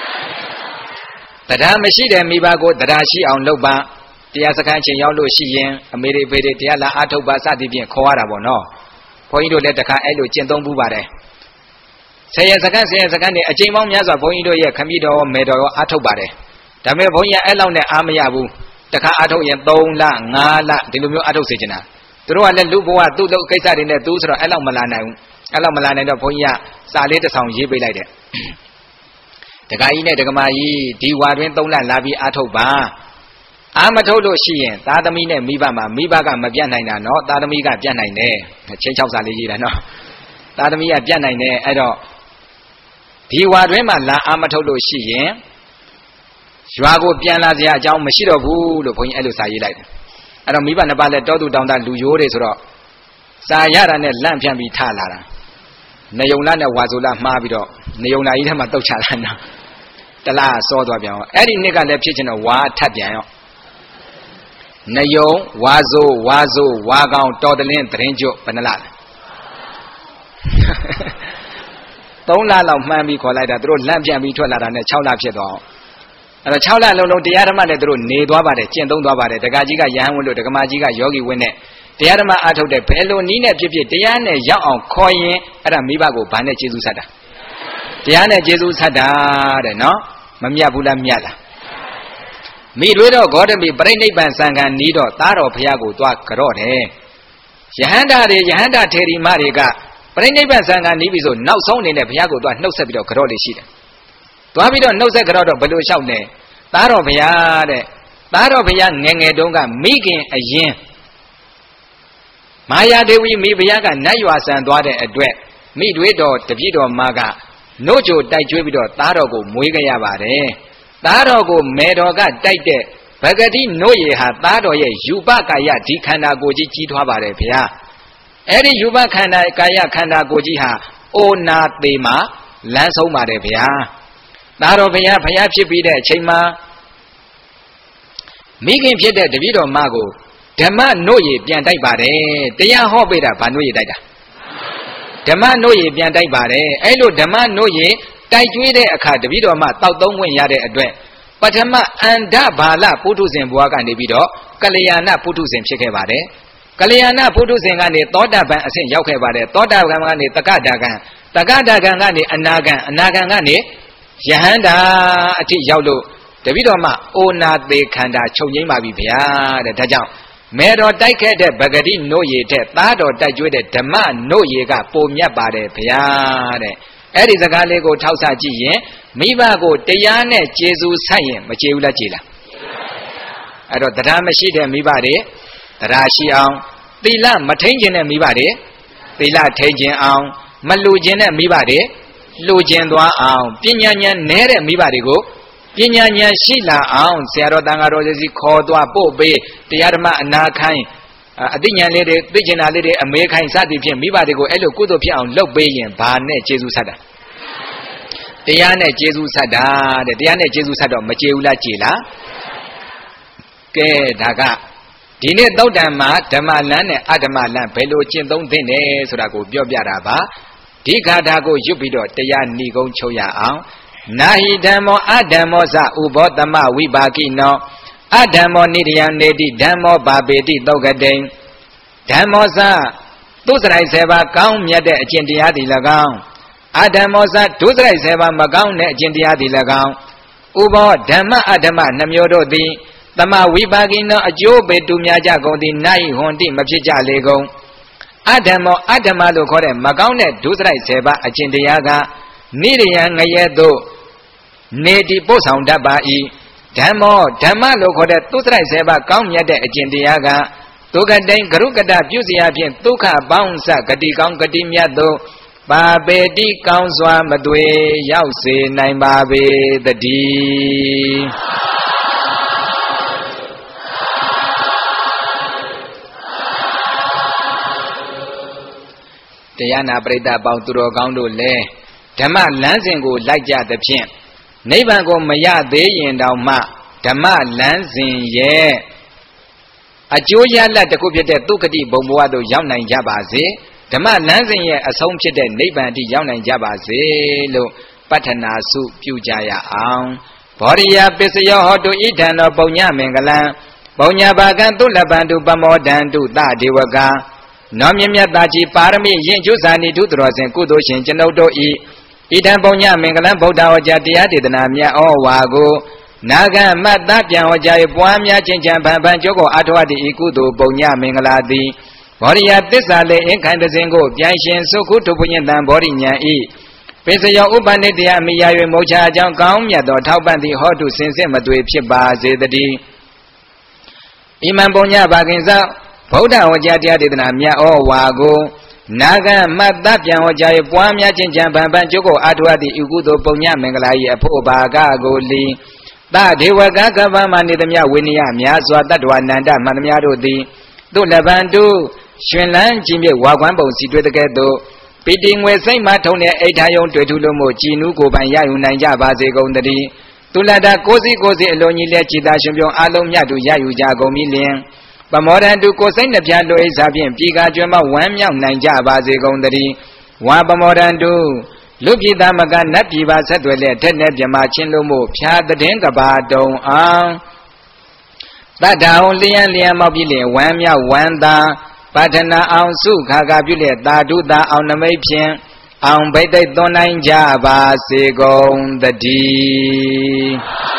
တရားမရှိတဲ့မိဘကိုတရားရှိအောင်လုပ်ပါတရားစခန်းချိန်ရောက်လို့ရှိရင်အမေရိဖေတွေတရားလာအားထုတ်ပါစသည်ဖြင့်ခေါ်ရတာပေါ့နော်ဘုန်းကြီးတို့လည်းတခါအဲ့လိုကျင့်သုံးပူပါတယ်ဆယ်ရစခန်းတွေအချိန်ပေါင်းများစွာဘုန်းကြီးတို့ရဲ့ခမည်းတော်မေတော်ရောအားထုတ်ပါတယ်ဒါပေမဲ့ဘုန်းကြီးအဲ့လောက်နဲ့အားမရဘူးတခါအားထုတ်ရင်3လ5လဒီလိုမျိုးအားထုတ်စေချင်တာသူတို့ကလည်းလူဘဝသူ့လုပ်ကိစ္စတွေနဲ့သူဆိုတော့အဲ့လောက်မလာနိုင်ဘူးအဲ့လောက်မလာနိုင်တော့ဘုန်းကြီးကစာလေးတစ်ဆောင်ရေးပေးလိုက်တယ်တခါကြီးနဲ့တက္ကမကြီးဒီဝါတွင်3လလာပြီးအားထုတ်ပါအားမထုတ်လို့ရှိရင်သားသမီးနဲ့မိဘမှာမိဘကမပြတ်နိုင်တာနော်သားသမီးကပြတ်နိုင်တယ်ချင်း6စာလေးရေးတာနော်သားသမီးကပြတ်နိုင်တယ်အဲ့တော့ဒီဝါတွင်မှာလာအားမထုတ်လို့ရှိရင်ရွာကိုပြန်လာစရာအကြောင်းမရှိတော့ဘူးလို့ဘုန်းကြီးအဲ့လိုစာရေးလိုက်တယ်အဲ့တော့မိဘနှစ်ပါးလည်းတောသူတောင်သားလူရိုးတွေဆိုတော့စာရတာနဲ့လန့်ပြန်ပြီးထလာတာနေုံလာနဲ့ဝါဆိုလာမှားပြီးတော့နေုံလာကြီးထဲမှာတုတ်ချလာတာတလားစောသွားပြန်ရောအဲ့ဒီနှစ်ကလည်းဖြစ်ချင်တော့ဝါထပ်ပြန်ရောနေုံဝါဆိုဝါကောင်တော်တလင်းသတင်းကျွတ်ဘယ်နှလား3လလောက်မှန်းပြီးခေါ်လိုက်တာသူတို့လန့်ပြန်ပြီးထွက်လာတာနဲ့6လဖြစ်သွားအောင်အဲ့တော့6လလုံးလုံးတရားဓမ္မနဲ့သူတို့နေသွားပါတယ်ကျင့်သုံးသွားပါတယ်ဒကာကြီးကယဟန်ဝတ်လို့ဒကမာကြီးကယောဂီဝတ်နဲ့တရားဓမ္မအားထုတ်တဲ့ဘယ်လိုနည်းနဲ့ဖြစ်ဖြစ်တရားနဲ့ရောက်အောင်ခေါ်ရင်အဲ့ဒါမိဘကိုဘာနဲ့ကျေးဇူးဆက်တာတရားနဲ့ကျေးဇူးဆက်တာတဲ့နော်မမြတ်ဘူးလားမြတ်လားမိတွေတော့ဂေါတမိပြိဋိဘံစံကံနီးတော့သားတော်ဘုရားကိုသွားကြော့တယ်ယဟန္တာတွေယဟန္တာထေရီမတွေကပြိဋိဘံစံကံနီးပြီဆိုနောက်ဆုံးအနေနဲ့ဘုရားကိုသွားနှုတ်ဆက်ပြီးတော့ကြော့လေးရှိတယ်သွားပြီးတော့နှုတ်ဆက်ကြော့တော့ဘယ်လိုလျှောက်လဲသားတော်ဘုရားတဲ့သားတော်ဘုရားငယ်ငယ်တုန်းကမိခင်အရင်မာယာဒေဝီမိဘုရားကနတ်ရွာဆန်သွားတဲ့အတွက်မိတွေတော်တပည့်တော်မကနို့ကြိုတိုက်ကျွေးပြီးတော့သားတော်ကိုမွေးကြရပါတယ်သားတော်ကိုမေတော်ကတိုက်တဲ့ဗဂတိနို့ရည်ဟာသားတော်ရဲ့ယူပကာယဒီခန္ဓာကိုယ်ကြီးကြီးထွားပါတယ်ဗျာအဲ့ဒီယူပခန္ဓာကာယခန္ဓာကိုယ်ကြီးဟာအိုနာသေးမှာလမ်းဆုံးပါတယ်ဗျာသားတော်ဘုရားဖြစ်ပြီးတဲ့အချိန်မှာမိခင်ဖြစ်တဲ့တပည့်တော်မကိုဓမ္မနို့ရည်ပြန်တိုက်ပါတယ်တရားဟောပေးတာဘာနို့ရည်တိုက်တာဓမ္မနို့ရည်ပြန်တိုက်ပါတယ်အဲ့လိုဓမ္မနို့ရည်တိုက်ကျွေးတဲ့အခါတပည့်တော်မတောက်သုံးဝင်ရတဲ့အတွက်ပထမအန္ဓဘာလပုထုဇဉ်ဘွားကနေပြီးတော့ကလျာဏပုထုဇဉ်ဖြစ်ခဲ့ပါတယ်ကလျာဏပုထုဇဉ်ကနေသောတာပန်အဆင့်ရောက်ခဲ့ပါတယ်သောတာပန်ကနေတက္ကဒါကံတက္ကဒါကံကနေအနာကံအနာကံကနေယဟန္တာအထိရောက်လို့တပည့်တော်မအိုနာသေးခန္ဓာချုပ်ငိမ့်ပါပြီဗျာတဲ့ဒါကြောင့်မေတော်တိုက်ခဲ့တဲ့ဗဂတိနို့ရည်တဲ့သားတော်တိုက်ကျွေးတဲ့ဓမ္မနို့ရည်ကပုံမြတ်ပါတယ်ဗျာတဲ့အဲ့ဒီစကားလေးကိုထောက်ဆကြည့်ရင်မိဘကိုတရားနဲ့ကျေစုဆက်ရင်မကျေဘူးလားကျေလားအဲ့တော့တရားမရှိတဲ့မိဘတွေတရားရှိအောင်သီလမထိန်ခြင်းတဲ့မိဘတွေသီလထိန်ခြင်းအောင်မလူခြင်းတဲ့မိဘတွေလူခြင်းသွားအောင်ပညာဉာဏ်နည်းတဲ့မိဘတွေကိုပညာဉာဏ်ရှိလာအောင်ဆရာတော်တန်ဃာတော်ကြီးခေါ်သွားပို့ပေးတရားဓမ္မအနာခိုင်းအသိဉာဏ်လေးတွေသိကျင်တာလေးတွေအမေခိုင်းစသည်ဖြင့်မိဘတွေကိုအဲ့လိုကုသိုလ်ဖြစ်အောင်လုပ်ပေးရင်ဘာနဲ့ကျေစုဆက်တာတရားနဲ့ကျေစုဆက်တာတဲ့တရားနဲ့ကျေစုဆက်တော့မကျေဘူးလားကျေလားကဲဒါကဒီနေ့သုတ်တံမှာဓမ္မလမ်းနဲ့အဓမ္မလမ်းဘယ်လိုကျင့်သုံးသင့်တယ်ဆိုတာကိုပြောပြတာပါဒီခါထာကိုရွတ်ပြီးတော့တရားဏီကုံချုပ်ရအောင်နာဟိဓမ္မောအဓမ္မောသဥဘောတမဝိပါကိနောအဓမ္မောနိရိယံနေတိဓမ္မောဘာပေတိသုတ်ကတိံဓမ္မောသသူစရိုက်7ပါးကောင်းမြတ်တဲ့အကျင့်တရားသည်၎င်းအဓမ္မောသဒုစရိုက်7ပါးမကောင်းတဲ့အကျင့်တရားသည်၎င်းဥဘောဓမ္မအဓမ္မနှမျိုးတို့သည်သမဝိပါကိနောအကျိုးပေတူများကြကုန်သည်နာဟိဟွန်တိမဖြစ်ကြလေကုန်အဓမ္မောအဓမ္မလို့ခေါ်တဲ့မကောင်းတဲ့ဒုစရိုက်7ပါးအကျင့်တရားကနိရိယံငရဲသို့နေတိပို့ဆောင်တတ်ပါ၏ဓမ္မောဓမ္မလို့ခေါ်တဲ့သုစရိုက်7ပါးကောင်းမြတ်တဲ့အကျင့်တရားကဒုက္ခတိုင်ဂရုကတပြုစီအဖြစ်ဒုက္ခပေါင်းစဂတိကောင်းဂတိမြတ်သို့ပါပေတိကောင်းစွာမသွေရောက်စေနိုင်ပါပေတည်းတရားနာပရိသတ်ပေါင်းသူတော်ကောင်းတို့လည်းဓမ္မလမ်းစဉ်ကိုလိုက်ကြသဖြင့်နိဗ္ဗာန်ကိုမရသေးရင်တောင်မှဓမ္မလမ်းစဉ်ရဲ့အကျိုးရလဒ်တစ်ခုဖြစ်တဲ့သုခတိဘုံဘဝသို့ရောက်နိုင်ကြပါစေဓမ္မလမ်းစဉ်ရဲ့အဆုံးဖြစ်တဲ့နိဗ္ဗာန်တိရောက်နိုင်ကြပါစေလို့ပတ္ထနာစုပြုကြရအောင်ဘောရိယပစ္စယောဟောတုဣဒံသောပုံညမင်္ဂလံပုံညဘာကံသုလပန္တုပမောဒန္တုသဒေဝကနောမြမြတ်သားကြီးပါရမီရင်ကျုဇာနိထုတော်စဉ်ကုသိုလ်ရှင်ကျွန်ုပ်တို့ဤဣဒံပုံညမင်္ဂလံဗုဒ္ဓဝါကျတရားဒေသနာမြတ်ဩဝါကိုနာဂမတ်တပြန်ဟောကြား၍ပွားများခြင်းချံဖန်ဖန်ကျုပ်ကိုအာထဝတိဤကုသိုလ်ပုံညမင်္ဂလာသည်ဘောရိယသစ္စာလေအင်္ခိုင်တစဉ်ကိုပြန်ရှင်စုခုထုပုညတံဘောရိညာဤပိစယောဥပနိတယမိယာ၍မုတ်ချအကြောင်းကောင်းမြတ်သောထောက်ပံ့သည့်ဟောတုစင်စစ်မသွေဖြစ်ပါစေတည်းဣမံပုံညဘာကင်စဗုဒ္ဓဝါကျတရားဒေသနာမြတ်ဩဝါကိုနာဂမတ်တပြန်ဟောကြား၍ပွားများခြင်းချံဖန်ဖန်ကျုပ်ကိုအာထဝတိဤကုသိုလ်ပုံညမင်္ဂလာ၏အဖို့ဘာကကိုလီသဒေဝကကဗ္ဗမနေသမျှဝိနည်းများစွာတတ္တဝနန္တမှန်သမျှတို့သည်သူလဗန္တုရှင်လန်းခြင်းဖြင့်ဝါကွမ်းပုံစီတွေ့တဲ့ကဲ့သို့ပိတိငွေစိတ်မှထုံတဲ့အိဋ္ဌာယုံတွေ့ထူလို့မို့ကြည်နူးကိုပိုင်ရယူနိုင်ကြပါစေကုန်တည်းသူလတ္တကိုစီကိုစီအလုံးကြီးလဲကြည်သာရှင်ပြုံးအလုံးမြတ်သူရယူကြကုန်ပြီလျင်ပမောဒန္တုကိုစိတ်နှပြလိုအိစာဖြင့်ပြည်ကာကျွမ်းမဝမ်းမြောက်နိုင်ကြပါစေကုန်တည်းဝါပမောဒန္တုလူပြည်သားမကနတ်ပြည်ပါဆက်သွယ်လက်ထက်နဲ့ပြမချင်းလို့မို့ဖြာတဲ့ကဘာတုံအောင်တတ္ထာဟုလျံမောက်ပြီးလျင်ဝမ်းမြောက်ဝမ်းသာပတ္ထနာအောင်စုခါခါပြုလျက်သာဓုသာအောင်နမိတ်ဖြင့်အောင်ဘိတ်သိသွန်နိုင်ကြပါစေကုန်တည်း